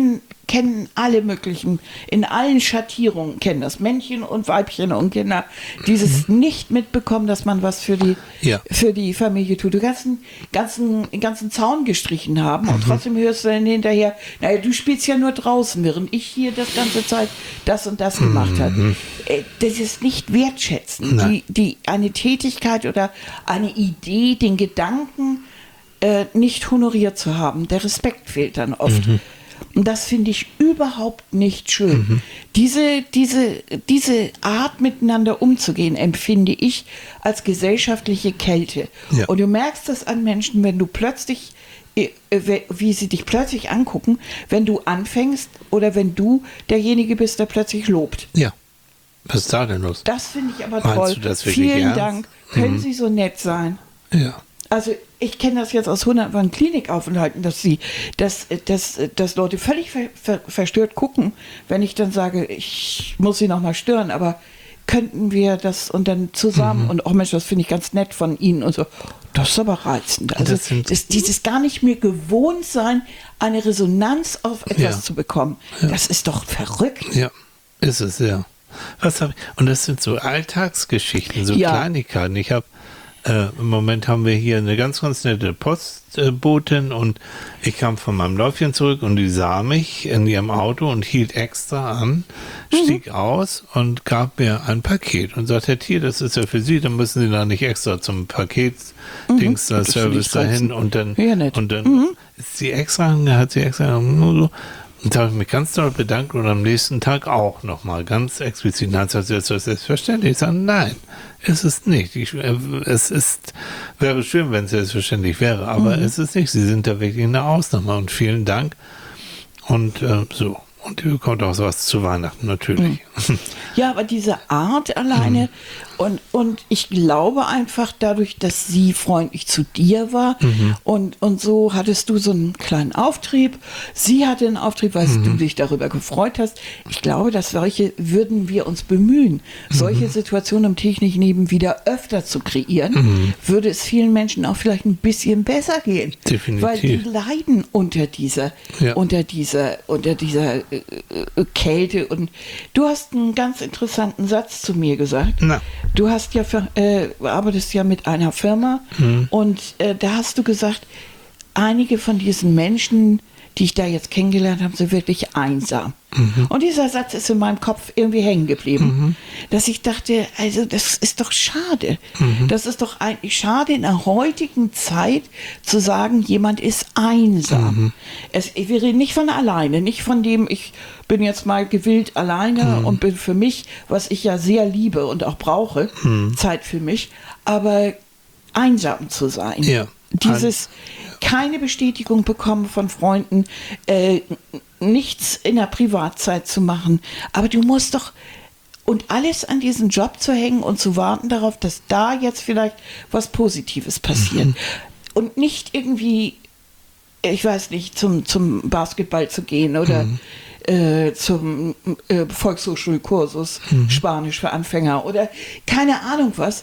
kennen alle möglichen, in allen Schattierungen kennen das, Männchen und Weibchen und Kinder, dieses nicht mitbekommen, dass man was für die Familie tut. Du ganzen Zaun gestrichen haben und trotzdem hörst du dann hinterher, naja, du spielst ja nur draußen, während ich hier das ganze Zeit das und das gemacht habe. Das ist nicht wertschätzen. Eine Tätigkeit oder eine Idee, den Gedanken nicht honoriert zu haben. Der Respekt fehlt dann oft. Und das finde ich überhaupt nicht schön. Diese Art, miteinander umzugehen, empfinde ich als gesellschaftliche Kälte. Ja. Und du merkst das an Menschen, wenn du plötzlich, wie sie dich plötzlich angucken, wenn du anfängst oder wenn du derjenige bist, der plötzlich lobt. Ja. Was ist da denn los? Das finde ich aber Meinst toll. du das wirklich Vielen ernst? Dank. Können Sie so nett sein? Ja. Also ich kenne das jetzt aus hunderten Klinikaufenthalten, dass Leute völlig verstört gucken, wenn ich dann sage, ich muss sie noch mal stören, aber könnten wir das und dann zusammen und oh Mensch, das finde ich ganz nett von Ihnen und so. Das ist aber reizend. Also dieses gar nicht mehr gewohnt sein, eine Resonanz auf etwas zu bekommen, das ist doch verrückt. Ja, ist es, ja. Und das sind so Alltagsgeschichten, so Kleinigkeiten. Im Moment haben wir hier eine ganz, ganz nette Postbotin und ich kam von meinem Läufchen zurück und die sah mich in ihrem Auto und hielt extra an, stieg aus und gab mir ein Paket und sagte, Herr Thiel, das ist ja für Sie, dann müssen Sie da nicht extra zum Paketdienst-Service dahin und dann ist sie extra, hat sie extra so. Und da habe ich mich ganz doll bedankt und am nächsten Tag auch nochmal ganz explizit. Nein, das ist selbstverständlich. Ich sage, nein, ist es nicht. Wäre schön, wenn es selbstverständlich wäre, aber es ist nicht. Sie sind da wirklich eine Ausnahme und vielen Dank. Und so. Und ihr bekommt auch sowas zu Weihnachten, natürlich. Ja, aber diese Art alleine und ich glaube einfach dadurch, dass sie freundlich zu dir war und so hattest du so einen kleinen Auftrieb. Sie hatte einen Auftrieb, weil du dich darüber gefreut hast. Ich glaube, dass würden wir uns bemühen, solche Situationen im täglichen Leben wieder öfter zu kreieren, würde es vielen Menschen auch vielleicht ein bisschen besser gehen. Definitiv. Weil die leiden unter dieser Kälte. Und du hast einen ganz interessanten Satz zu mir gesagt. Na. Du hast arbeitest ja mit einer Firma und da hast du gesagt, einige von diesen Menschen, die ich da jetzt kennengelernt habe, sind wirklich einsam. Und dieser Satz ist in meinem Kopf irgendwie hängen geblieben, dass ich dachte, also das ist doch schade. Das ist doch eigentlich schade in der heutigen Zeit zu sagen, jemand ist einsam. Wir reden nicht von alleine, nicht von dem, ich bin jetzt mal gewillt alleine und bin für mich, was ich ja sehr liebe und auch brauche, Zeit für mich, aber einsam zu sein. Ja. Dieses keine Bestätigung bekommen von Freunden, nichts in der Privatzeit zu machen. Aber du musst doch, und alles an diesen Job zu hängen und zu warten darauf, dass da jetzt vielleicht was Positives passiert. Und nicht irgendwie, ich weiß nicht, zum Basketball zu gehen oder zum Volkshochschulkursus Spanisch für Anfänger oder keine Ahnung was,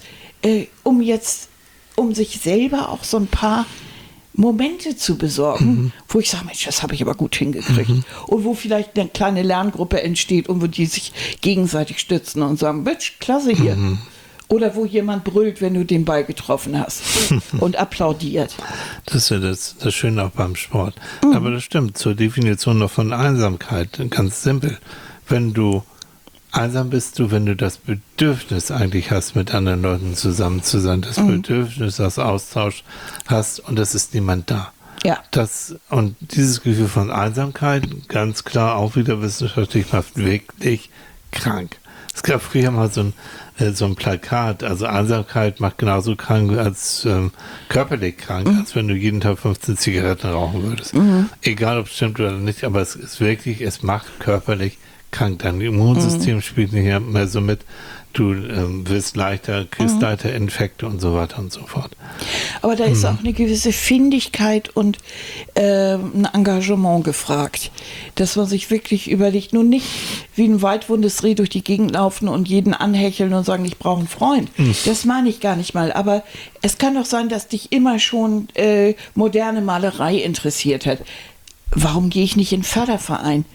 um sich selber auch so ein paar Momente zu besorgen, wo ich sage, Mensch, das habe ich aber gut hingekriegt. Und wo vielleicht eine kleine Lerngruppe entsteht und wo die sich gegenseitig stützen und sagen, Mensch, klasse hier. Oder wo jemand brüllt, wenn du den Ball getroffen hast und applaudiert. Das ist ja das Schöne auch beim Sport. Aber das stimmt, zur Definition noch von Einsamkeit, ganz simpel. Wenn du einsam bist du, wenn du das Bedürfnis eigentlich hast, mit anderen Leuten zusammen zu sein, das Bedürfnis, das Austausch hast und es ist niemand da. Ja. Und dieses Gefühl von Einsamkeit, ganz klar auch wieder wissenschaftlich, macht wirklich krank. Es gab früher mal so ein Plakat, also Einsamkeit macht genauso krank als körperlich krank, als wenn du jeden Tag 15 Zigaretten rauchen würdest. Egal ob es stimmt oder nicht, aber es ist wirklich, es macht körperlich krank. Dein Immunsystem spielt nicht mehr so mit. Du wirst kriegst leichter Infekte und so weiter und so fort. Aber da ist auch eine gewisse Findigkeit und ein Engagement gefragt, dass man sich wirklich überlegt, nun nicht wie ein weitwundes Reh durch die Gegend laufen und jeden anhecheln und sagen, ich brauche einen Freund. Das meine ich gar nicht mal. Aber es kann doch sein, dass dich immer schon moderne Malerei interessiert hat. Warum gehe ich nicht in den Förderverein?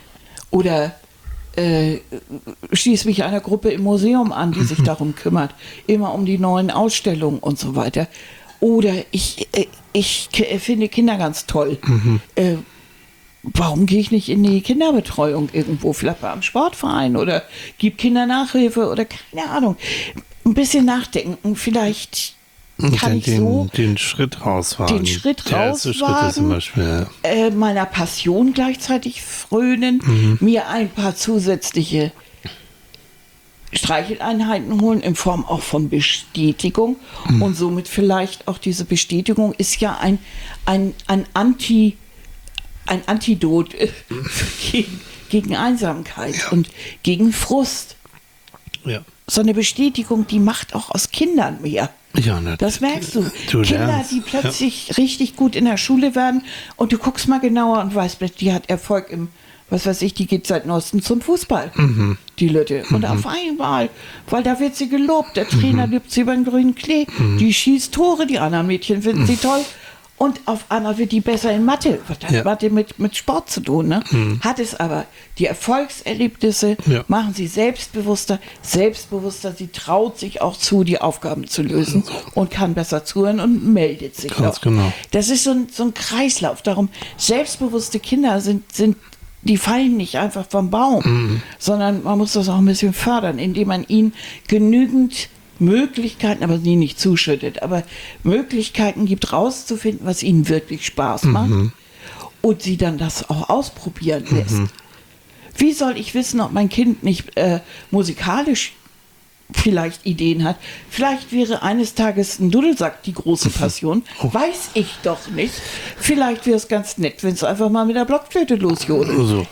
Oder schließe mich einer Gruppe im Museum an, die sich darum kümmert, immer um die neuen Ausstellungen und so weiter. Oder ich finde Kinder ganz toll. Warum gehe ich nicht in die Kinderbetreuung irgendwo, vielleicht beim Sportverein oder gebe Kindernachhilfe oder keine Ahnung. Ein bisschen nachdenken, vielleicht kann ich so den Schritt rauswagen. Den Schritt der erste Schritt ist zum Beispiel, meiner Passion gleichzeitig frönen, mir ein paar zusätzliche Streicheleinheiten holen in Form auch von Bestätigung und somit vielleicht auch diese Bestätigung ist ja ein Antidot gegen Einsamkeit und gegen Frust. Ja. So eine Bestätigung, die macht auch aus Kindern mehr. Ja, das merkst du. Kinder, lernst. die plötzlich richtig gut in der Schule werden und du guckst mal genauer und weißt, die hat Erfolg im, was weiß ich, die geht seit neuestem zum Fußball, die Lütte. Und auf einmal, weil da wird sie gelobt, der Trainer liebt sie über den grünen Klee, die schießt Tore, die anderen Mädchen finden sie toll. Und auf einmal wird die besser in Mathe. Was hat Mathe mit Sport zu tun? Ne? Hat es aber. Die Erfolgserlebnisse machen sie selbstbewusster. Sie traut sich auch zu, die Aufgaben zu lösen und kann besser zuhören und meldet sich auch. Genau. Das ist so ein Kreislauf. Darum, selbstbewusste Kinder die fallen nicht einfach vom Baum, sondern man muss das auch ein bisschen fördern, indem man ihnen genügend Möglichkeiten, aber sie nicht zuschüttet, aber Möglichkeiten gibt, rauszufinden, was ihnen wirklich Spaß macht und sie dann das auch ausprobieren lässt. Wie soll ich wissen, ob mein Kind nicht musikalisch vielleicht Ideen hat? Vielleicht wäre eines Tages ein Dudelsack die große Passion. Weiß ich doch nicht. Vielleicht wäre es ganz nett, wenn es einfach mal mit der Blockflöte losjodelt. So.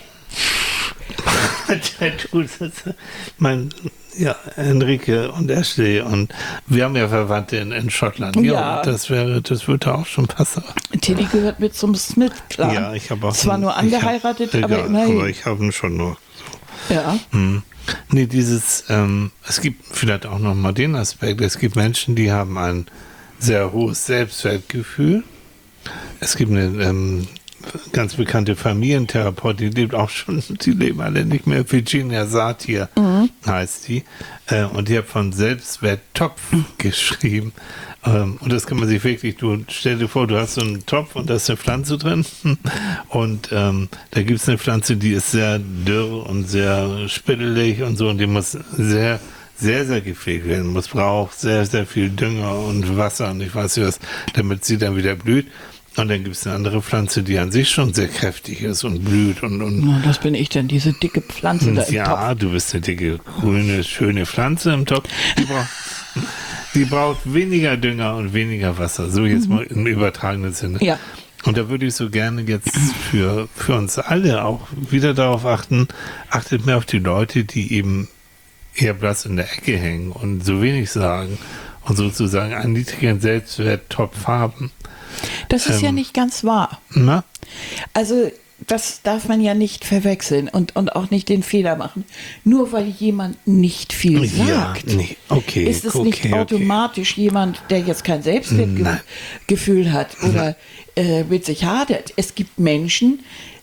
Enrique und Ashley und wir haben ja Verwandte in Schottland. Ja, das würde auch schon passen. Teddy gehört mit zum Smith-Clan. Ja, ich habe auch. Zwar nur angeheiratet, aber immerhin. Aber ich habe ihn schon nur. So. Ja. Nee, es gibt vielleicht auch noch mal den Aspekt, es gibt Menschen, die haben ein sehr hohes Selbstwertgefühl. Es gibt eine ganz bekannte Familientherapeutin, die lebt auch schon, die leben alle nicht mehr, Virginia Satir heißt die, und die hat von Selbstwerttopf geschrieben, und das kann man sich wirklich, du stell dir vor, du hast so einen Topf und da ist eine Pflanze drin und da gibt es eine Pflanze, die ist sehr dürr und sehr spittelig und so und die muss sehr, sehr, sehr gepflegt werden, braucht sehr, sehr viel Dünger und Wasser und ich weiß nicht was, damit sie dann wieder blüht. Und dann gibt es eine andere Pflanze, die an sich schon sehr kräftig ist und blüht. Und das bin ich denn, diese dicke Pflanze da im Topf. Ja, du bist eine dicke, grüne, schöne Pflanze im Topf. Die braucht weniger Dünger und weniger Wasser. So jetzt mal im übertragenen Sinne. Ja. Und da würde ich so gerne jetzt für uns alle auch wieder darauf achten, achtet mehr auf die Leute, die eben eher blass in der Ecke hängen und so wenig sagen und sozusagen einen niedrigen Selbstwerttopf haben. Das ist ja nicht ganz wahr. Na? Also das darf man ja nicht verwechseln und auch nicht den Fehler machen. Nur weil jemand nicht viel sagt, ist es nicht automatisch jemand, der jetzt kein Selbstwertgefühl hat oder mit sich hadert. Es gibt Menschen,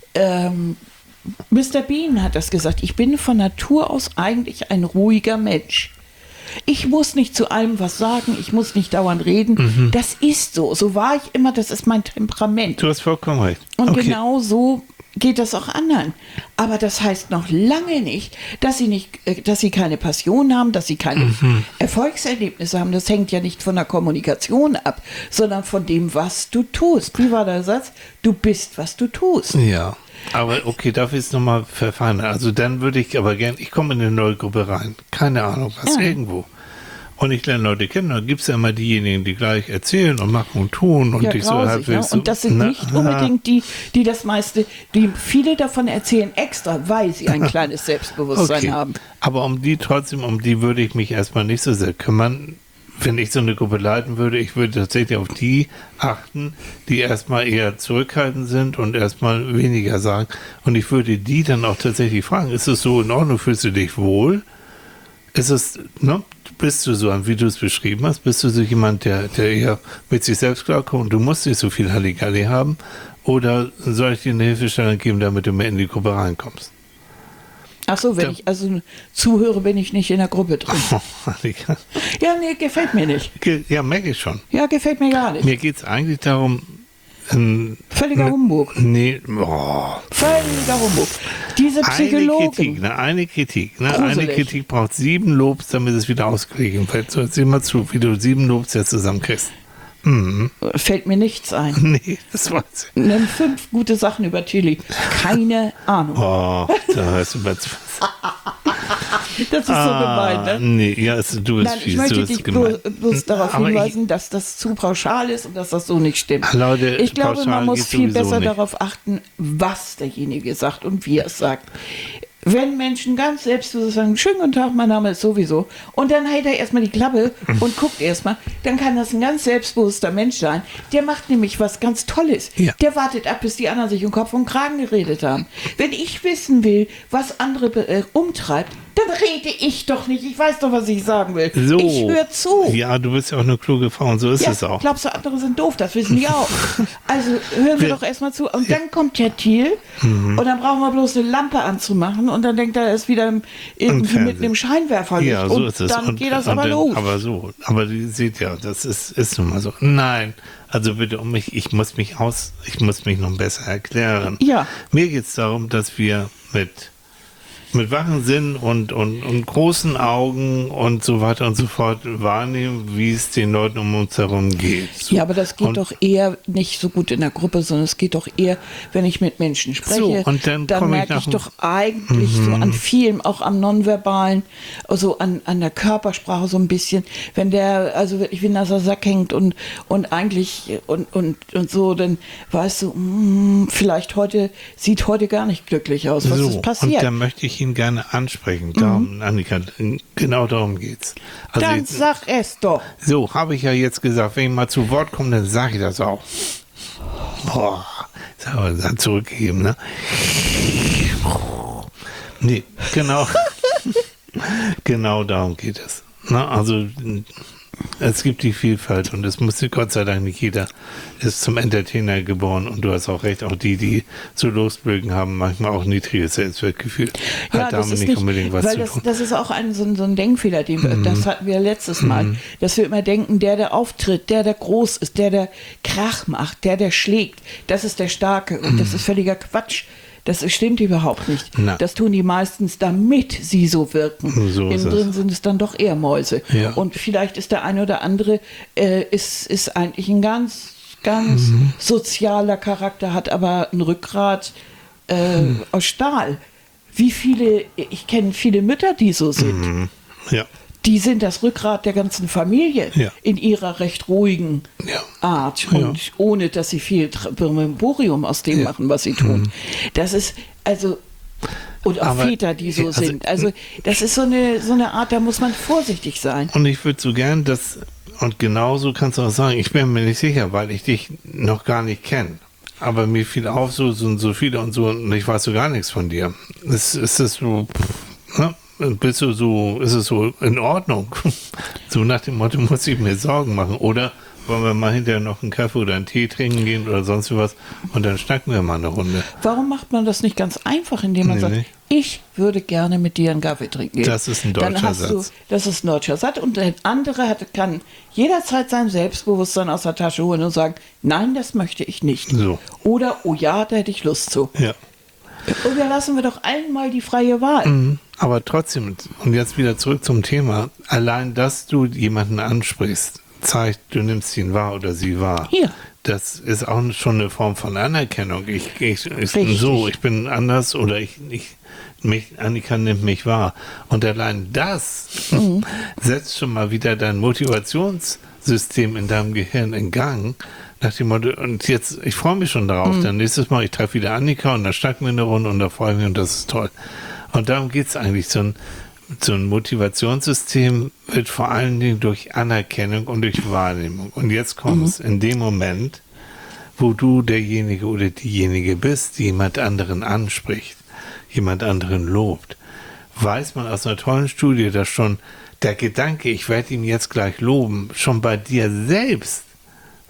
Mr. Bean hat das gesagt, ich bin von Natur aus eigentlich ein ruhiger Mensch. Ich muss nicht zu allem was sagen, ich muss nicht dauernd reden. Das ist so. So war ich immer, das ist mein Temperament. Du hast vollkommen recht. Und genau so geht das auch anderen. Aber das heißt noch lange nicht, dass sie keine Passion haben, dass sie keine Erfolgserlebnisse haben. Das hängt ja nicht von der Kommunikation ab, sondern von dem, was du tust. Wie war der Satz? Du bist, was du tust. Ja. Aber okay, darf ich es nochmal verfeinern? Also dann würde ich aber gerne, ich komme in eine neue Gruppe rein, keine Ahnung was, irgendwo. Und ich lerne Leute kennen, da gibt es ja immer diejenigen, die gleich erzählen und machen und tun und dich so halbwegs. Und das sind nicht unbedingt die das meiste, die viele davon erzählen extra, weil sie ein kleines Selbstbewusstsein haben. Aber um die würde ich mich erstmal nicht so sehr kümmern. Wenn ich so eine Gruppe leiten würde, ich würde tatsächlich auf die achten, die erstmal eher zurückhaltend sind und erstmal weniger sagen. Und ich würde die dann auch tatsächlich fragen, ist es so in Ordnung, fühlst du dich wohl? Ist es, bist du so, wie du es beschrieben hast, bist du so jemand, der eher mit sich selbst klarkommt und du musst nicht so viel Halligalli haben? Oder soll ich dir eine Hilfestellung geben, damit du mehr in die Gruppe reinkommst? Ach so, wenn ich also zuhöre, bin ich nicht in der Gruppe drin. Annika. Ja, nee, gefällt mir nicht. Ja, merke ich schon. Ja, gefällt mir gar nicht. Mir geht es eigentlich darum, Völliger Humbug. nee, Völliger Humbug. Diese Psychologen. Eine Kritik. Eine Gruselig. Kritik braucht 7 Lobs, damit es wieder ausgeglichen wird. So, sieh mal zu, wie du 7 Lobs jetzt zusammenkriegst. Fällt mir nichts ein. Nee, das weiß ich. Nimm 5 gute Sachen über Chili. Keine Ahnung. Oh, da hörst du mal zu. Das ist so gemein, ne? Nee, ja, du bist Nein, ich fies, möchte du bist dich gemein. bloß darauf Aber hinweisen, dass das zu pauschal ist und dass das so nicht stimmt. Leute, Ich glaube, pauschal man muss geht viel sowieso besser nicht. darauf achten, was derjenige sagt und wie er es sagt. Wenn Menschen ganz selbstbewusst sagen, schönen guten Tag, mein Name ist sowieso, und dann hält er erstmal die Klappe und guckt erstmal, dann kann das ein ganz selbstbewusster Mensch sein. Der macht nämlich was ganz Tolles. Ja. Der wartet ab, bis die anderen sich um Kopf und Kragen geredet haben. Wenn ich wissen will, was andere umtreibt, dann rede ich doch nicht. Ich weiß doch, was ich sagen will. So. Ich höre zu. Ja, du bist ja auch eine kluge Frau und so ist Ja, es auch. glaubst du, andere sind doof? Das wissen die auch. Also hören wir doch erstmal zu. Und dann kommt der Thiel und dann brauchen wir bloß eine Lampe anzumachen und dann denkt er, er ist wieder irgendwie Fernsehen. mit einem Scheinwerferlicht. Ja, so und ist es. dann Und, geht das und aber dann, los. Aber die sieht ja, das ist nun mal so. Nein, also bitte um mich, ich muss mich noch besser erklären. Ja. Mir geht es darum, dass wir mit wachen Sinn und großen Augen und so weiter und so fort wahrnehmen, wie es den Leuten um uns herum geht. So. Ja, aber das geht Und- doch eher nicht so gut in der Gruppe, sondern es geht doch eher, wenn ich mit Menschen spreche, So, und dann komme ich merke nach ich dem- doch eigentlich so an vielem, auch am Nonverbalen, also an der Körpersprache so ein bisschen, wenn der also wirklich wie ein nasser Sack hängt und eigentlich und so, dann weißt du, vielleicht sieht heute gar nicht glücklich aus. Was ist und passiert? da möchte ich ihn gerne ansprechen. Darum, Annika, genau darum geht's. Also Dann jetzt, sag es doch. so, habe ich ja jetzt gesagt, wenn ich mal zu Wort komme, dann sage ich das auch. Boah, das haben wir dann zurückgegeben, ne? Nee, genau. Genau darum geht es. Na, also es gibt die Vielfalt und es musste Gott sei Dank nicht jeder ist zum Entertainer geboren und du hast auch recht, auch die so losblöken haben, manchmal auch ein niedriges Selbstwertgefühl. Hat damit nicht unbedingt was weil zu tun. das ist auch so ein Denkfehler, das hatten wir letztes Mal, dass wir immer denken, der auftritt, der groß ist, der Krach macht, der schlägt, das ist der Starke und das ist völliger Quatsch. Das stimmt überhaupt nicht. Na. Das tun die meistens, damit sie so wirken. So ist Innen drin sind es dann doch eher Mäuse. Ja. Und vielleicht ist der eine oder andere ist eigentlich ein ganz sozialer Charakter, hat aber ein Rückgrat aus Stahl. Ich kenne viele Mütter, die so sind. Ja, Die sind das Rückgrat der ganzen Familie Ja. in ihrer recht ruhigen Ja. Art und ohne, dass sie viel Brimborium aus dem machen, was sie tun. Das ist also und auch Aber, Väter, die so also, sind. Also das ist so eine Art, da muss man vorsichtig sein. und ich würde so gern, und genauso kannst du auch sagen, ich bin mir nicht sicher, weil ich dich noch gar nicht kenne. Aber mir fiel auf, so sind so viele und so, und ich weiß so gar nichts von dir. Ist es so, ne? Ist es so in Ordnung? So nach dem Motto, muss ich mir Sorgen machen? Oder wollen wir mal hinterher noch einen Kaffee oder einen Tee trinken gehen oder sonst was und dann schnacken wir mal eine Runde. Warum macht man das nicht ganz einfach, indem man Nee, sagt, nicht. ich würde gerne mit dir einen Kaffee trinken gehen. Das ist ein Dann deutscher hast Satz. Das ist ein deutscher Satz. Und der andere kann jederzeit sein Selbstbewusstsein aus der Tasche holen und sagen, nein, das möchte ich nicht. So. Oder, oh ja, da hätte ich Lust zu. Ja. Und da lassen wir doch allen mal die freie Wahl. Aber trotzdem, und jetzt wieder zurück zum Thema, allein, dass du jemanden ansprichst, zeigt, du nimmst ihn wahr oder sie wahr. Ja. Das ist auch schon eine Form von Anerkennung. Ich Richtig. so, ich bin anders oder Annika nimmt mich wahr. Und allein das setzt schon mal wieder dein Motivationssystem in deinem Gehirn in Gang. Nach dem Motto, und jetzt, ich freue mich schon darauf, dann nächstes Mal, ich treffe wieder Annika und dann schnacken wir eine Runde und da freue ich mich und das ist toll. Und darum geht es eigentlich. So ein Motivationssystem wird vor allen Dingen durch Anerkennung und durch Wahrnehmung. Und jetzt kommt es in dem Moment, wo du derjenige oder diejenige bist, die jemand anderen anspricht, jemand anderen lobt, weiß man aus einer tollen Studie, dass schon der Gedanke, ich werde ihn jetzt gleich loben, schon bei dir selbst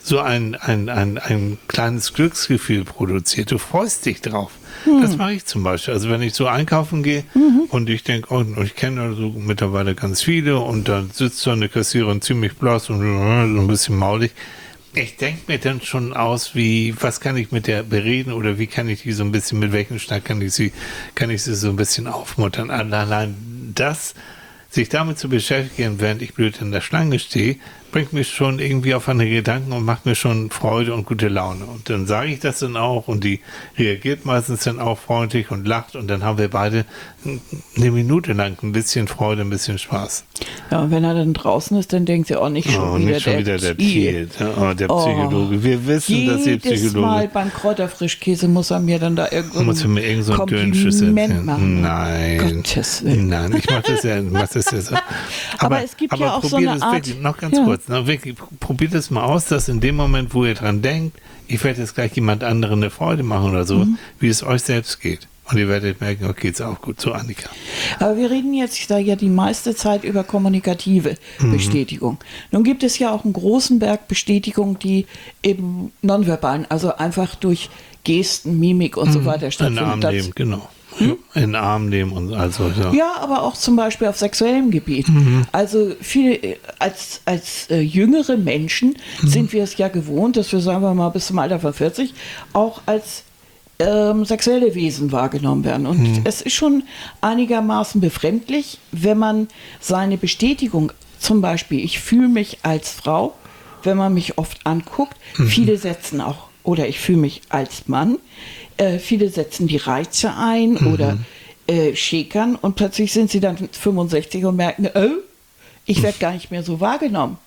so ein kleines Glücksgefühl produziert. Du freust dich drauf. Das mache ich zum Beispiel. Also wenn ich so einkaufen gehe und ich denke, oh, ich kenne so mittlerweile ganz viele und da sitzt so eine Kassiererin ziemlich blass und so ein bisschen maulig. Ich denke mir dann schon aus, was kann ich mit der bereden oder wie kann ich die so ein bisschen, mit welchem Schnack kann ich sie so ein bisschen aufmuntern. Allein das, sich damit zu beschäftigen, während ich blöd in der Schlange stehe, bringt mich schon irgendwie auf andere Gedanken und macht mir schon Freude und gute Laune. Und dann sage ich das dann auch und die reagiert meistens dann auch freundlich und lacht und dann haben wir beide eine Minute lang ein bisschen Freude, ein bisschen Spaß. Ja, und wenn er dann draußen ist, dann denkt sie auch nicht schon wieder der Thiel. Oh, der Psychologe. Wir wissen, dass ihr Psychologe... Jedes Mal beim Kräuterfrischkäse muss er mir dann da irgendein Kompliment machen. Nein. Gottes Willen. Nein, ich mache das ja so. Aber es gibt ja auch so eine Art... Wirklich, noch ganz kurz, wirklich, probiert es mal aus, dass in dem Moment, wo ihr dran denkt, ich werde jetzt gleich jemand anderen eine Freude machen oder so, wie es euch selbst geht. Und ihr werdet merken, okay, geht's auch gut. So, Annika. Aber wir reden jetzt da ja die meiste Zeit über kommunikative Bestätigung. Nun gibt es ja auch einen großen Berg Bestätigung, die eben nonverbalen, also einfach durch Gesten, Mimik und so weiter stattfindet. In den Arm nehmen, genau. In den Arm nehmen und also. Ja, aber auch zum Beispiel auf sexuellem Gebiet. Also viele, als jüngere Menschen sind wir es ja gewohnt, dass wir, sagen wir mal, bis zum Alter von 40 auch als sexuelle Wesen wahrgenommen werden. Und es ist schon einigermaßen befremdlich, wenn man seine Bestätigung, zum Beispiel, ich fühle mich als Frau, wenn man mich oft anguckt, viele setzen auch, oder ich fühle mich als Mann, viele setzen die Reize ein oder schäkern und plötzlich sind sie dann 65 und merken, ich werde gar nicht mehr so wahrgenommen.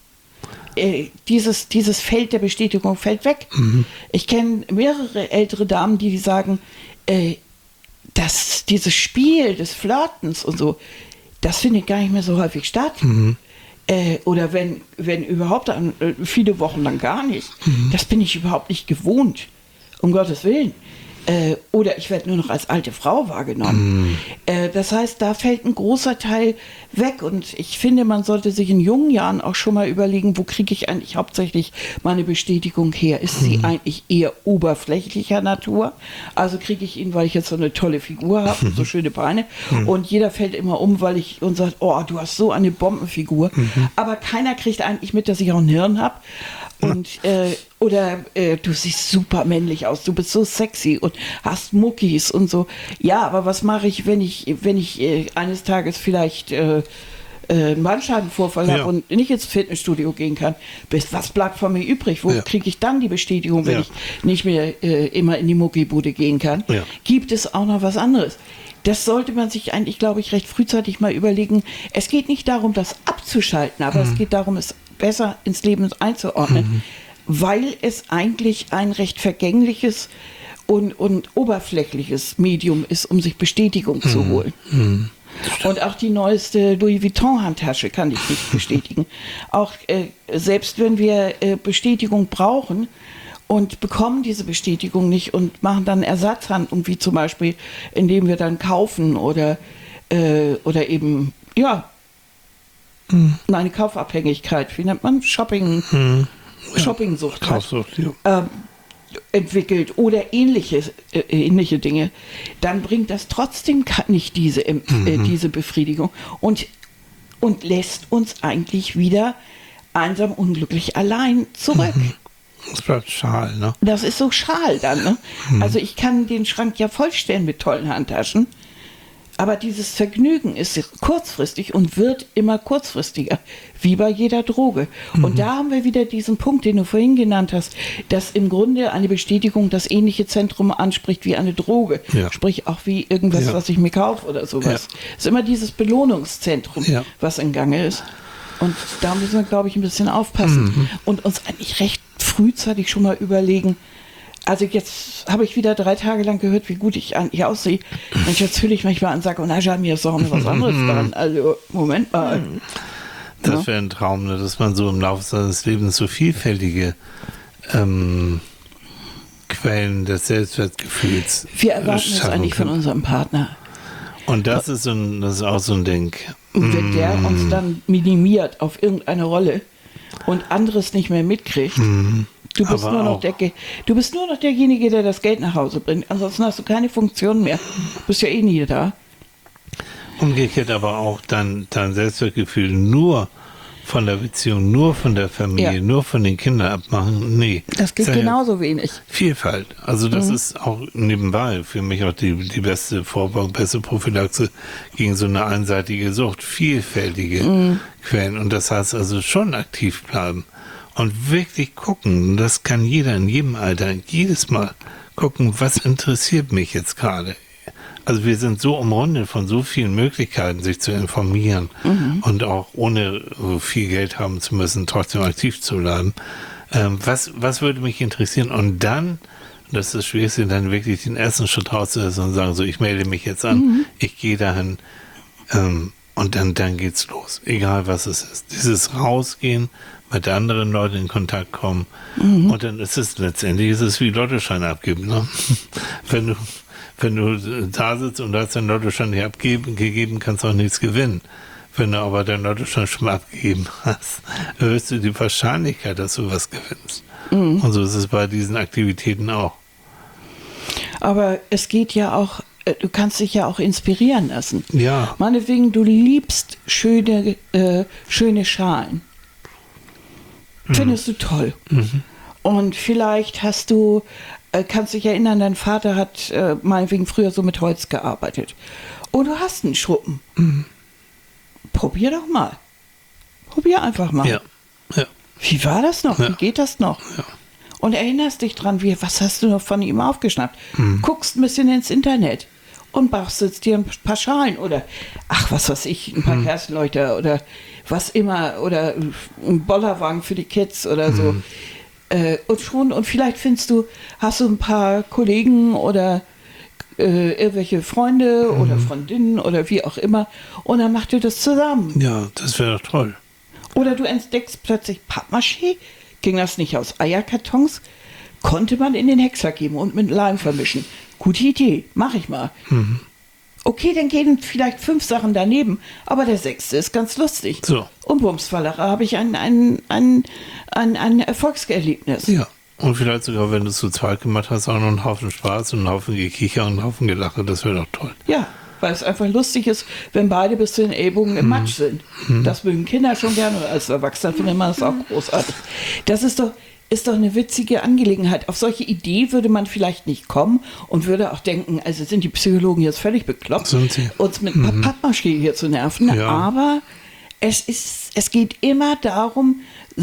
Dieses Feld der Bestätigung fällt weg. Ich kenne mehrere ältere Damen, die sagen, dass dieses Spiel des Flirtens und so, das findet gar nicht mehr so häufig statt. Oder wenn überhaupt viele Wochen lang gar nicht. Das bin ich überhaupt nicht gewohnt. Um Gottes Willen. Oder ich werde nur noch als alte Frau wahrgenommen. Das heißt, da fällt ein großer Teil weg. Und ich finde, man sollte sich in jungen Jahren auch schon mal überlegen, wo kriege ich eigentlich hauptsächlich meine Bestätigung her? Ist sie eigentlich eher oberflächlicher Natur? Also kriege ich ihn, weil ich jetzt so eine tolle Figur habe und so schöne Beine. Und jeder fällt immer um, und sagt, oh, du hast so eine Bombenfigur. Aber keiner kriegt eigentlich mit, dass ich auch ein Hirn habe. Und du siehst super männlich aus, du bist so sexy und hast Muckis und so. Ja, aber was mache ich, wenn ich eines Tages vielleicht einen Bandscheibenvorfall habe und nicht ins Fitnessstudio gehen kann? Was bleibt von mir übrig? Wo kriege ich dann die Bestätigung, wenn ich nicht mehr immer in die Muckibude gehen kann? Ja. Gibt es auch noch was anderes? Das sollte man sich eigentlich, glaube ich, recht frühzeitig mal überlegen. Es geht nicht darum, das abzuschalten, aber es geht darum, es besser ins Leben einzuordnen, weil es eigentlich ein recht vergängliches und oberflächliches Medium ist, um sich Bestätigung zu holen. Und auch die neueste Louis Vuitton-Handtasche kann ich nicht bestätigen. Auch selbst wenn wir Bestätigung brauchen und bekommen diese Bestätigung nicht und machen dann Ersatzhandlungen, wie zum Beispiel, indem wir dann kaufen oder eben, eine Kaufabhängigkeit, wie nennt man? Shoppingsucht entwickelt oder ähnliche Dinge, dann bringt das trotzdem nicht diese Befriedigung und lässt uns eigentlich wieder einsam, unglücklich allein zurück. Das bleibt schal, ne? Das ist so schal dann, ne? Also ich kann den Schrank ja vollstellen mit tollen Handtaschen, aber dieses Vergnügen ist kurzfristig und wird immer kurzfristiger, wie bei jeder Droge. Und da haben wir wieder diesen Punkt, den du vorhin genannt hast, dass im Grunde eine Bestätigung das ähnliche Zentrum anspricht wie eine Droge. Ja. Sprich auch wie irgendwas, was ich mir kaufe oder sowas. Es ist immer dieses Belohnungszentrum, was in Gange ist. Und da müssen wir, glaube ich, ein bisschen aufpassen und uns eigentlich recht frühzeitig schon mal überlegen. Also jetzt habe ich wieder 3 Tage lang gehört, wie gut ich eigentlich aussehe. Und jetzt fühle ich mich mal an und sage, mir ist doch noch was anderes dran. Also, Moment mal. Das wäre ein Traum, ne? Dass man so im Laufe seines Lebens so vielfältige Quellen des Selbstwertgefühls wir erwarten es eigentlich von unserem Partner. Und das ist auch so ein Ding. Und wenn der uns dann minimiert auf irgendeine Rolle und anderes nicht mehr mitkriegt, Du bist, Aber nur noch auch- du bist nur noch derjenige, der das Geld nach Hause bringt. Ansonsten hast du keine Funktion mehr. Du bist ja eh nie da. Umgekehrt aber auch dein Selbstwertgefühl nur von der Beziehung, nur von der Familie, Ja. nur von den Kindern abmachen. Nee. Das geht Ist ja genauso wenig. Vielfalt. Also das ist auch nebenbei für mich auch die beste Vorbeugung, beste Prophylaxe gegen so eine einseitige Sucht. Vielfältige Quellen. Und das heißt also schon aktiv bleiben und wirklich gucken. Und das kann jeder in jedem Alter, jedes Mal gucken, was interessiert mich jetzt gerade. Also wir sind so umrundet von so vielen Möglichkeiten, sich zu informieren und auch ohne viel Geld haben zu müssen, trotzdem aktiv zu bleiben. Was würde mich interessieren? Und dann, das ist das Schwierigste, dann wirklich den ersten Schritt rauszusetzen und sagen, so, ich melde mich jetzt an, ich gehe dahin und dann geht's los, egal was es ist. Dieses Rausgehen, mit anderen Leuten in Kontakt kommen und dann ist es letztendlich wie Lottoschein abgeben. Ne? Wenn du da sitzt und du hast deinen Lottoschein nicht gegeben, kannst du auch nichts gewinnen. Wenn du aber deinen Lottoschein schon mal abgegeben hast, erhöhst du die Wahrscheinlichkeit, dass du was gewinnst. Und so ist es bei diesen Aktivitäten auch. Aber es geht ja auch, du kannst dich ja auch inspirieren lassen. Ja. Meinetwegen, du liebst schöne Schalen. Findest du toll. Und vielleicht kannst dich erinnern, dein Vater hat meinetwegen früher so mit Holz gearbeitet. Und du hast einen Schuppen. Probier doch mal. Probier einfach mal. Ja. Ja. Wie war das noch? Ja. Wie geht das noch? Ja. Und erinnerst dich dran, was hast du noch von ihm aufgeschnappt? Guckst ein bisschen ins Internet und bastelst dir ein paar Schalen oder, was weiß ich, ein paar Kerzenleuchter oder was immer oder ein Bollerwagen für die Kids oder so. Und vielleicht hast du ein paar Kollegen oder irgendwelche Freunde oder Freundinnen oder wie auch immer und dann macht ihr das zusammen. Ja, das wäre doch toll. Oder du entdeckst plötzlich Pappmaché. Ging das nicht aus Eierkartons? Konnte man in den Häcksler geben und mit Leim vermischen. Gute Idee, mach ich mal. Okay, dann gehen vielleicht 5 Sachen daneben, aber der 6. ist ganz lustig. So. Und bumsfallere habe ich ein Erfolgserlebnis. Ja. Und vielleicht sogar, wenn du es zu zweit gemacht hast, auch noch einen Haufen Spaß und einen Haufen Gekicher und einen Haufen Gelache. Das wäre doch toll. Ja, weil es einfach lustig ist, wenn beide bis zu den Ellbogen im Matsch sind. Das mögen Kinder schon gerne, und als Erwachsener findet man das auch großartig. Das ist doch eine witzige Angelegenheit. Auf solche Idee würde man vielleicht nicht kommen und würde auch denken, also sind die Psychologen jetzt völlig bekloppt, Sind sie. uns mit Pappmaché hier zu nerven. Ja. Aber es geht immer darum,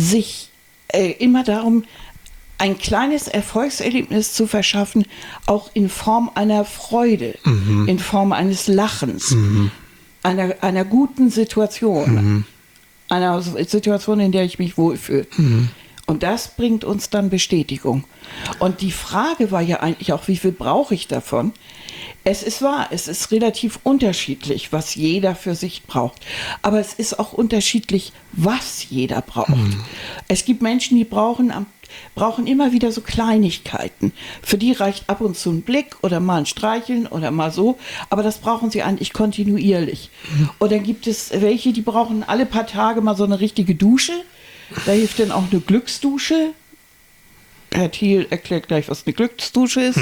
ein kleines Erfolgserlebnis zu verschaffen, auch in Form einer Freude, in Form eines Lachens, einer guten Situation, einer Situation, in der ich mich wohlfühle. Und das bringt uns dann Bestätigung. Und die Frage war ja eigentlich auch, wie viel brauche ich davon? Es ist wahr, es ist relativ unterschiedlich, was jeder für sich braucht. Aber es ist auch unterschiedlich, was jeder braucht. Es gibt Menschen, die brauchen immer wieder so Kleinigkeiten. Für die reicht ab und zu ein Blick oder mal ein Streicheln oder mal so. Aber das brauchen sie eigentlich kontinuierlich. Und dann gibt es welche, die brauchen alle paar Tage mal so eine richtige Dusche. Da hilft dann auch eine Glücksdusche. Herr Thiel erklärt gleich, was eine Glücksdusche ist.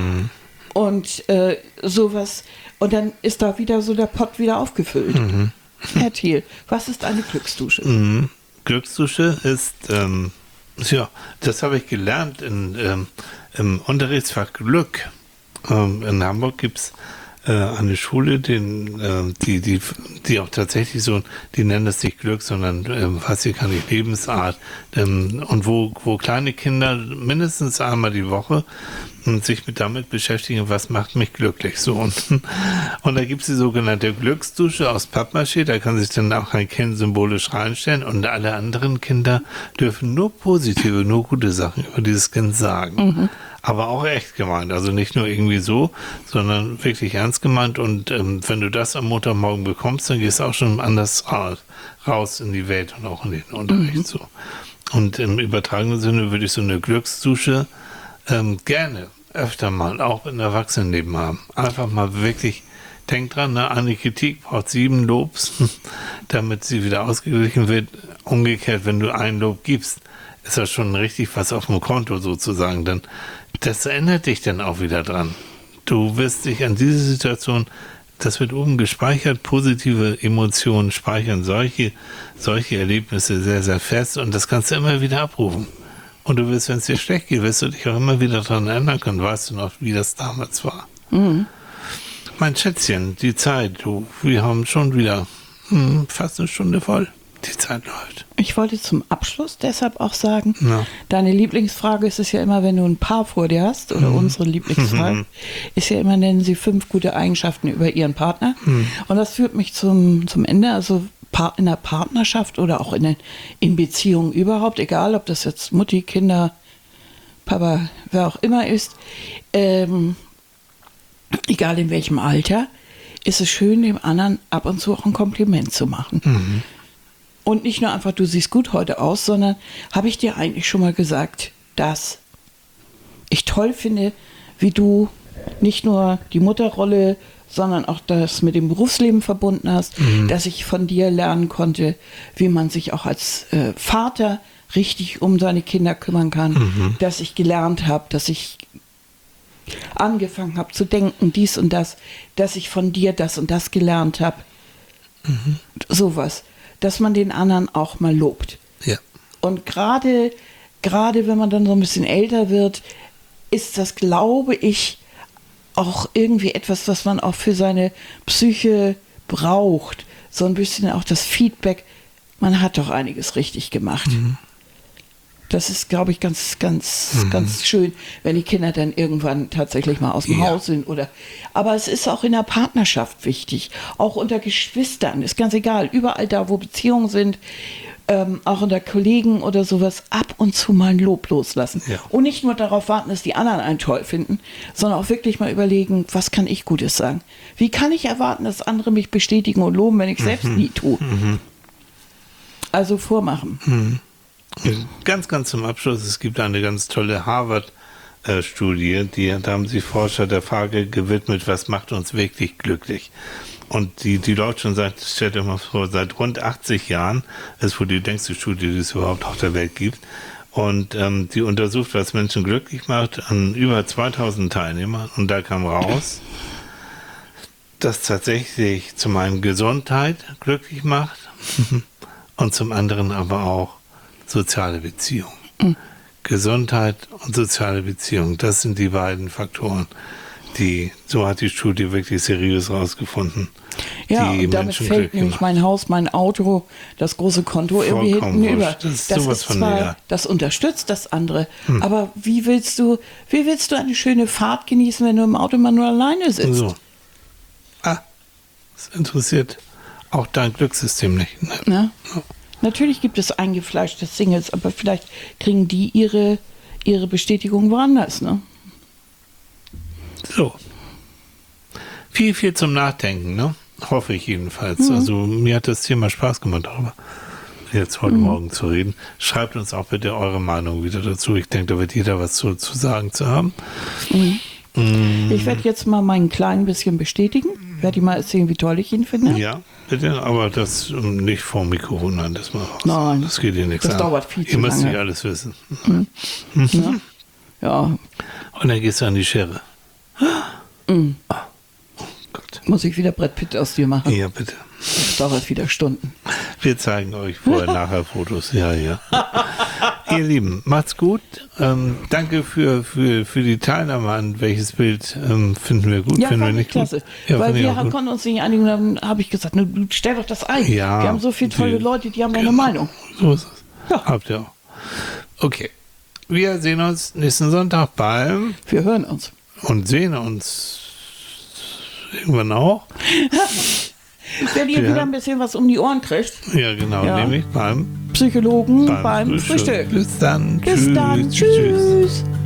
Und sowas. Und dann ist da wieder so der Pott wieder aufgefüllt. Herr Thiel, was ist eine Glücksdusche? Glücksdusche ist, das habe ich gelernt im Unterrichtsfach Glück. In Hamburg gibt es eine Schule, die auch tatsächlich so, die nennen das nicht Glück, sondern weiß ich gar nicht, Lebensart. Und wo kleine Kinder mindestens einmal die Woche sich damit beschäftigen, was macht mich glücklich. So. Und da gibt es die sogenannte Glücksdusche aus Pappmaché, da kann sich dann auch ein Kind symbolisch reinstellen und alle anderen Kinder dürfen nur positive, nur gute Sachen über dieses Kind sagen. Aber auch echt gemeint, also nicht nur irgendwie so, sondern wirklich ernst gemeint. Und wenn du das am Montagmorgen bekommst, dann gehst du auch schon anders raus in die Welt und auch in den Unterricht. So. Und im übertragenen Sinne würde ich so eine Glücksdusche gerne öfter mal auch in Erwachsenenleben haben. Einfach mal wirklich, denk dran, ne? Eine Kritik braucht 7 Lobs, damit sie wieder ausgeglichen wird. Umgekehrt, wenn du ein Lob gibst, ist das schon richtig was auf dem Konto sozusagen. Denn das erinnert dich dann auch wieder dran. Du wirst dich an diese Situation, das wird oben gespeichert, positive Emotionen speichern solche Erlebnisse sehr, sehr fest und das kannst du immer wieder abrufen. Und du wirst, wenn es dir schlecht geht, wirst du dich auch immer wieder daran erinnern können. Weißt du noch, wie das damals war? Mhm. Mein Schätzchen, die Zeit, wir haben schon wieder fast eine Stunde voll. Die Zeit läuft. Ich wollte zum Abschluss deshalb auch sagen, deine Lieblingsfrage ist es ja immer, wenn du ein Paar vor dir hast, oder unsere Lieblingsfrage, ist ja immer, nennen Sie 5 gute Eigenschaften über Ihren Partner. Und das führt mich zum Ende, also in der Partnerschaft oder auch in Beziehungen überhaupt, egal ob das jetzt Mutti, Kinder, Papa, wer auch immer ist, egal in welchem Alter, ist es schön, dem anderen ab und zu auch ein Kompliment zu machen. Und nicht nur einfach, du siehst gut heute aus, sondern habe ich dir eigentlich schon mal gesagt, dass ich toll finde, wie du nicht nur die Mutterrolle, sondern auch das mit dem Berufsleben verbunden hast, dass ich von dir lernen konnte, wie man sich auch als Vater richtig um seine Kinder kümmern kann, dass ich gelernt habe, dass ich angefangen habe zu denken, dies und das, dass ich von dir das und das gelernt habe. Sowas. Dass man den anderen auch mal lobt. Ja. Und gerade wenn man dann so ein bisschen älter wird, ist das, glaube ich, auch irgendwie etwas, was man auch für seine Psyche braucht. So ein bisschen auch das Feedback, man hat doch einiges richtig gemacht. Das ist, glaube ich, ganz schön, wenn die Kinder dann irgendwann tatsächlich mal aus dem Haus sind. Aber es ist auch in der Partnerschaft wichtig, auch unter Geschwistern, ist ganz egal, überall da, wo Beziehungen sind, auch unter Kollegen oder sowas, ab und zu mal ein Lob loslassen. Ja. Und nicht nur darauf warten, dass die anderen einen toll finden, sondern auch wirklich mal überlegen, was kann ich Gutes sagen? Wie kann ich erwarten, dass andere mich bestätigen und loben, wenn ich selbst nie tue? Also vormachen. Ganz zum Abschluss, es gibt eine ganz tolle Harvard-Studie, da haben sich Forscher der Frage gewidmet, was macht uns wirklich glücklich? Und die läuft schon stellt euch mal vor, seit rund 80 Jahren, das ist wohl die längste Studie, die es überhaupt auf der Welt gibt. Und die untersucht, was Menschen glücklich macht, an über 2000 Teilnehmern. Und da kam raus, dass tatsächlich zum einen Gesundheit glücklich macht und zum anderen aber auch soziale Beziehungen. Gesundheit und soziale Beziehungen, das sind die beiden Faktoren, so hat die Studie wirklich seriös rausgefunden. Ja, und damit fällt nämlich mein Haus, mein Auto, das große Konto irgendwie hinten über. Das unterstützt das andere. Aber wie willst du eine schöne Fahrt genießen, wenn du im Auto immer nur alleine sitzt? So. Das interessiert auch dein Glückssystem nicht. Ne? Ja. Natürlich gibt es eingefleischte Singles, aber vielleicht kriegen die ihre Bestätigung woanders, ne? So. Viel zum Nachdenken, ne? Hoffe ich jedenfalls. Also mir hat das Thema Spaß gemacht, darüber jetzt heute Morgen zu reden. Schreibt uns auch bitte eure Meinung wieder dazu. Ich denke, da wird jeder was zu sagen zu haben. Ich werde jetzt mal meinen Kleinen ein bisschen bestätigen. Werde ihm mal erzählen, wie toll ich ihn finde. Ja, bitte, aber das nicht vor dem Mikrofon, nein, das mal raus. Nein, das geht dir nichts an. Das dauert viel zu lange. Ihr müsst lange. nicht alles wissen. Ja. Und dann gehst du an die Schere. Oh Gott. Muss ich wieder Brett Pitt aus dir machen? Ja, bitte. Das dauert wieder Stunden. Wir zeigen euch nachher Fotos. Ja. Ihr Lieben, macht's gut. Danke für die Teilnahme an welches Bild finden wir gut, finden wir nicht klasse. gut. Ja, weil wir konnten uns nicht einigen, dann habe ich gesagt, du stell doch das ein. Ja, wir haben so viele tolle Leute, die haben eine Meinung. So ist es. Ja. Habt ihr auch. Okay. Wir sehen uns nächsten Sonntag Wir hören uns. Und sehen uns irgendwann auch. Wenn ihr wieder ein bisschen was um die Ohren kriegt. Ja, genau, nämlich beim Psychologen beim Frühstück. Bis dann. Bis dann. Tschüss.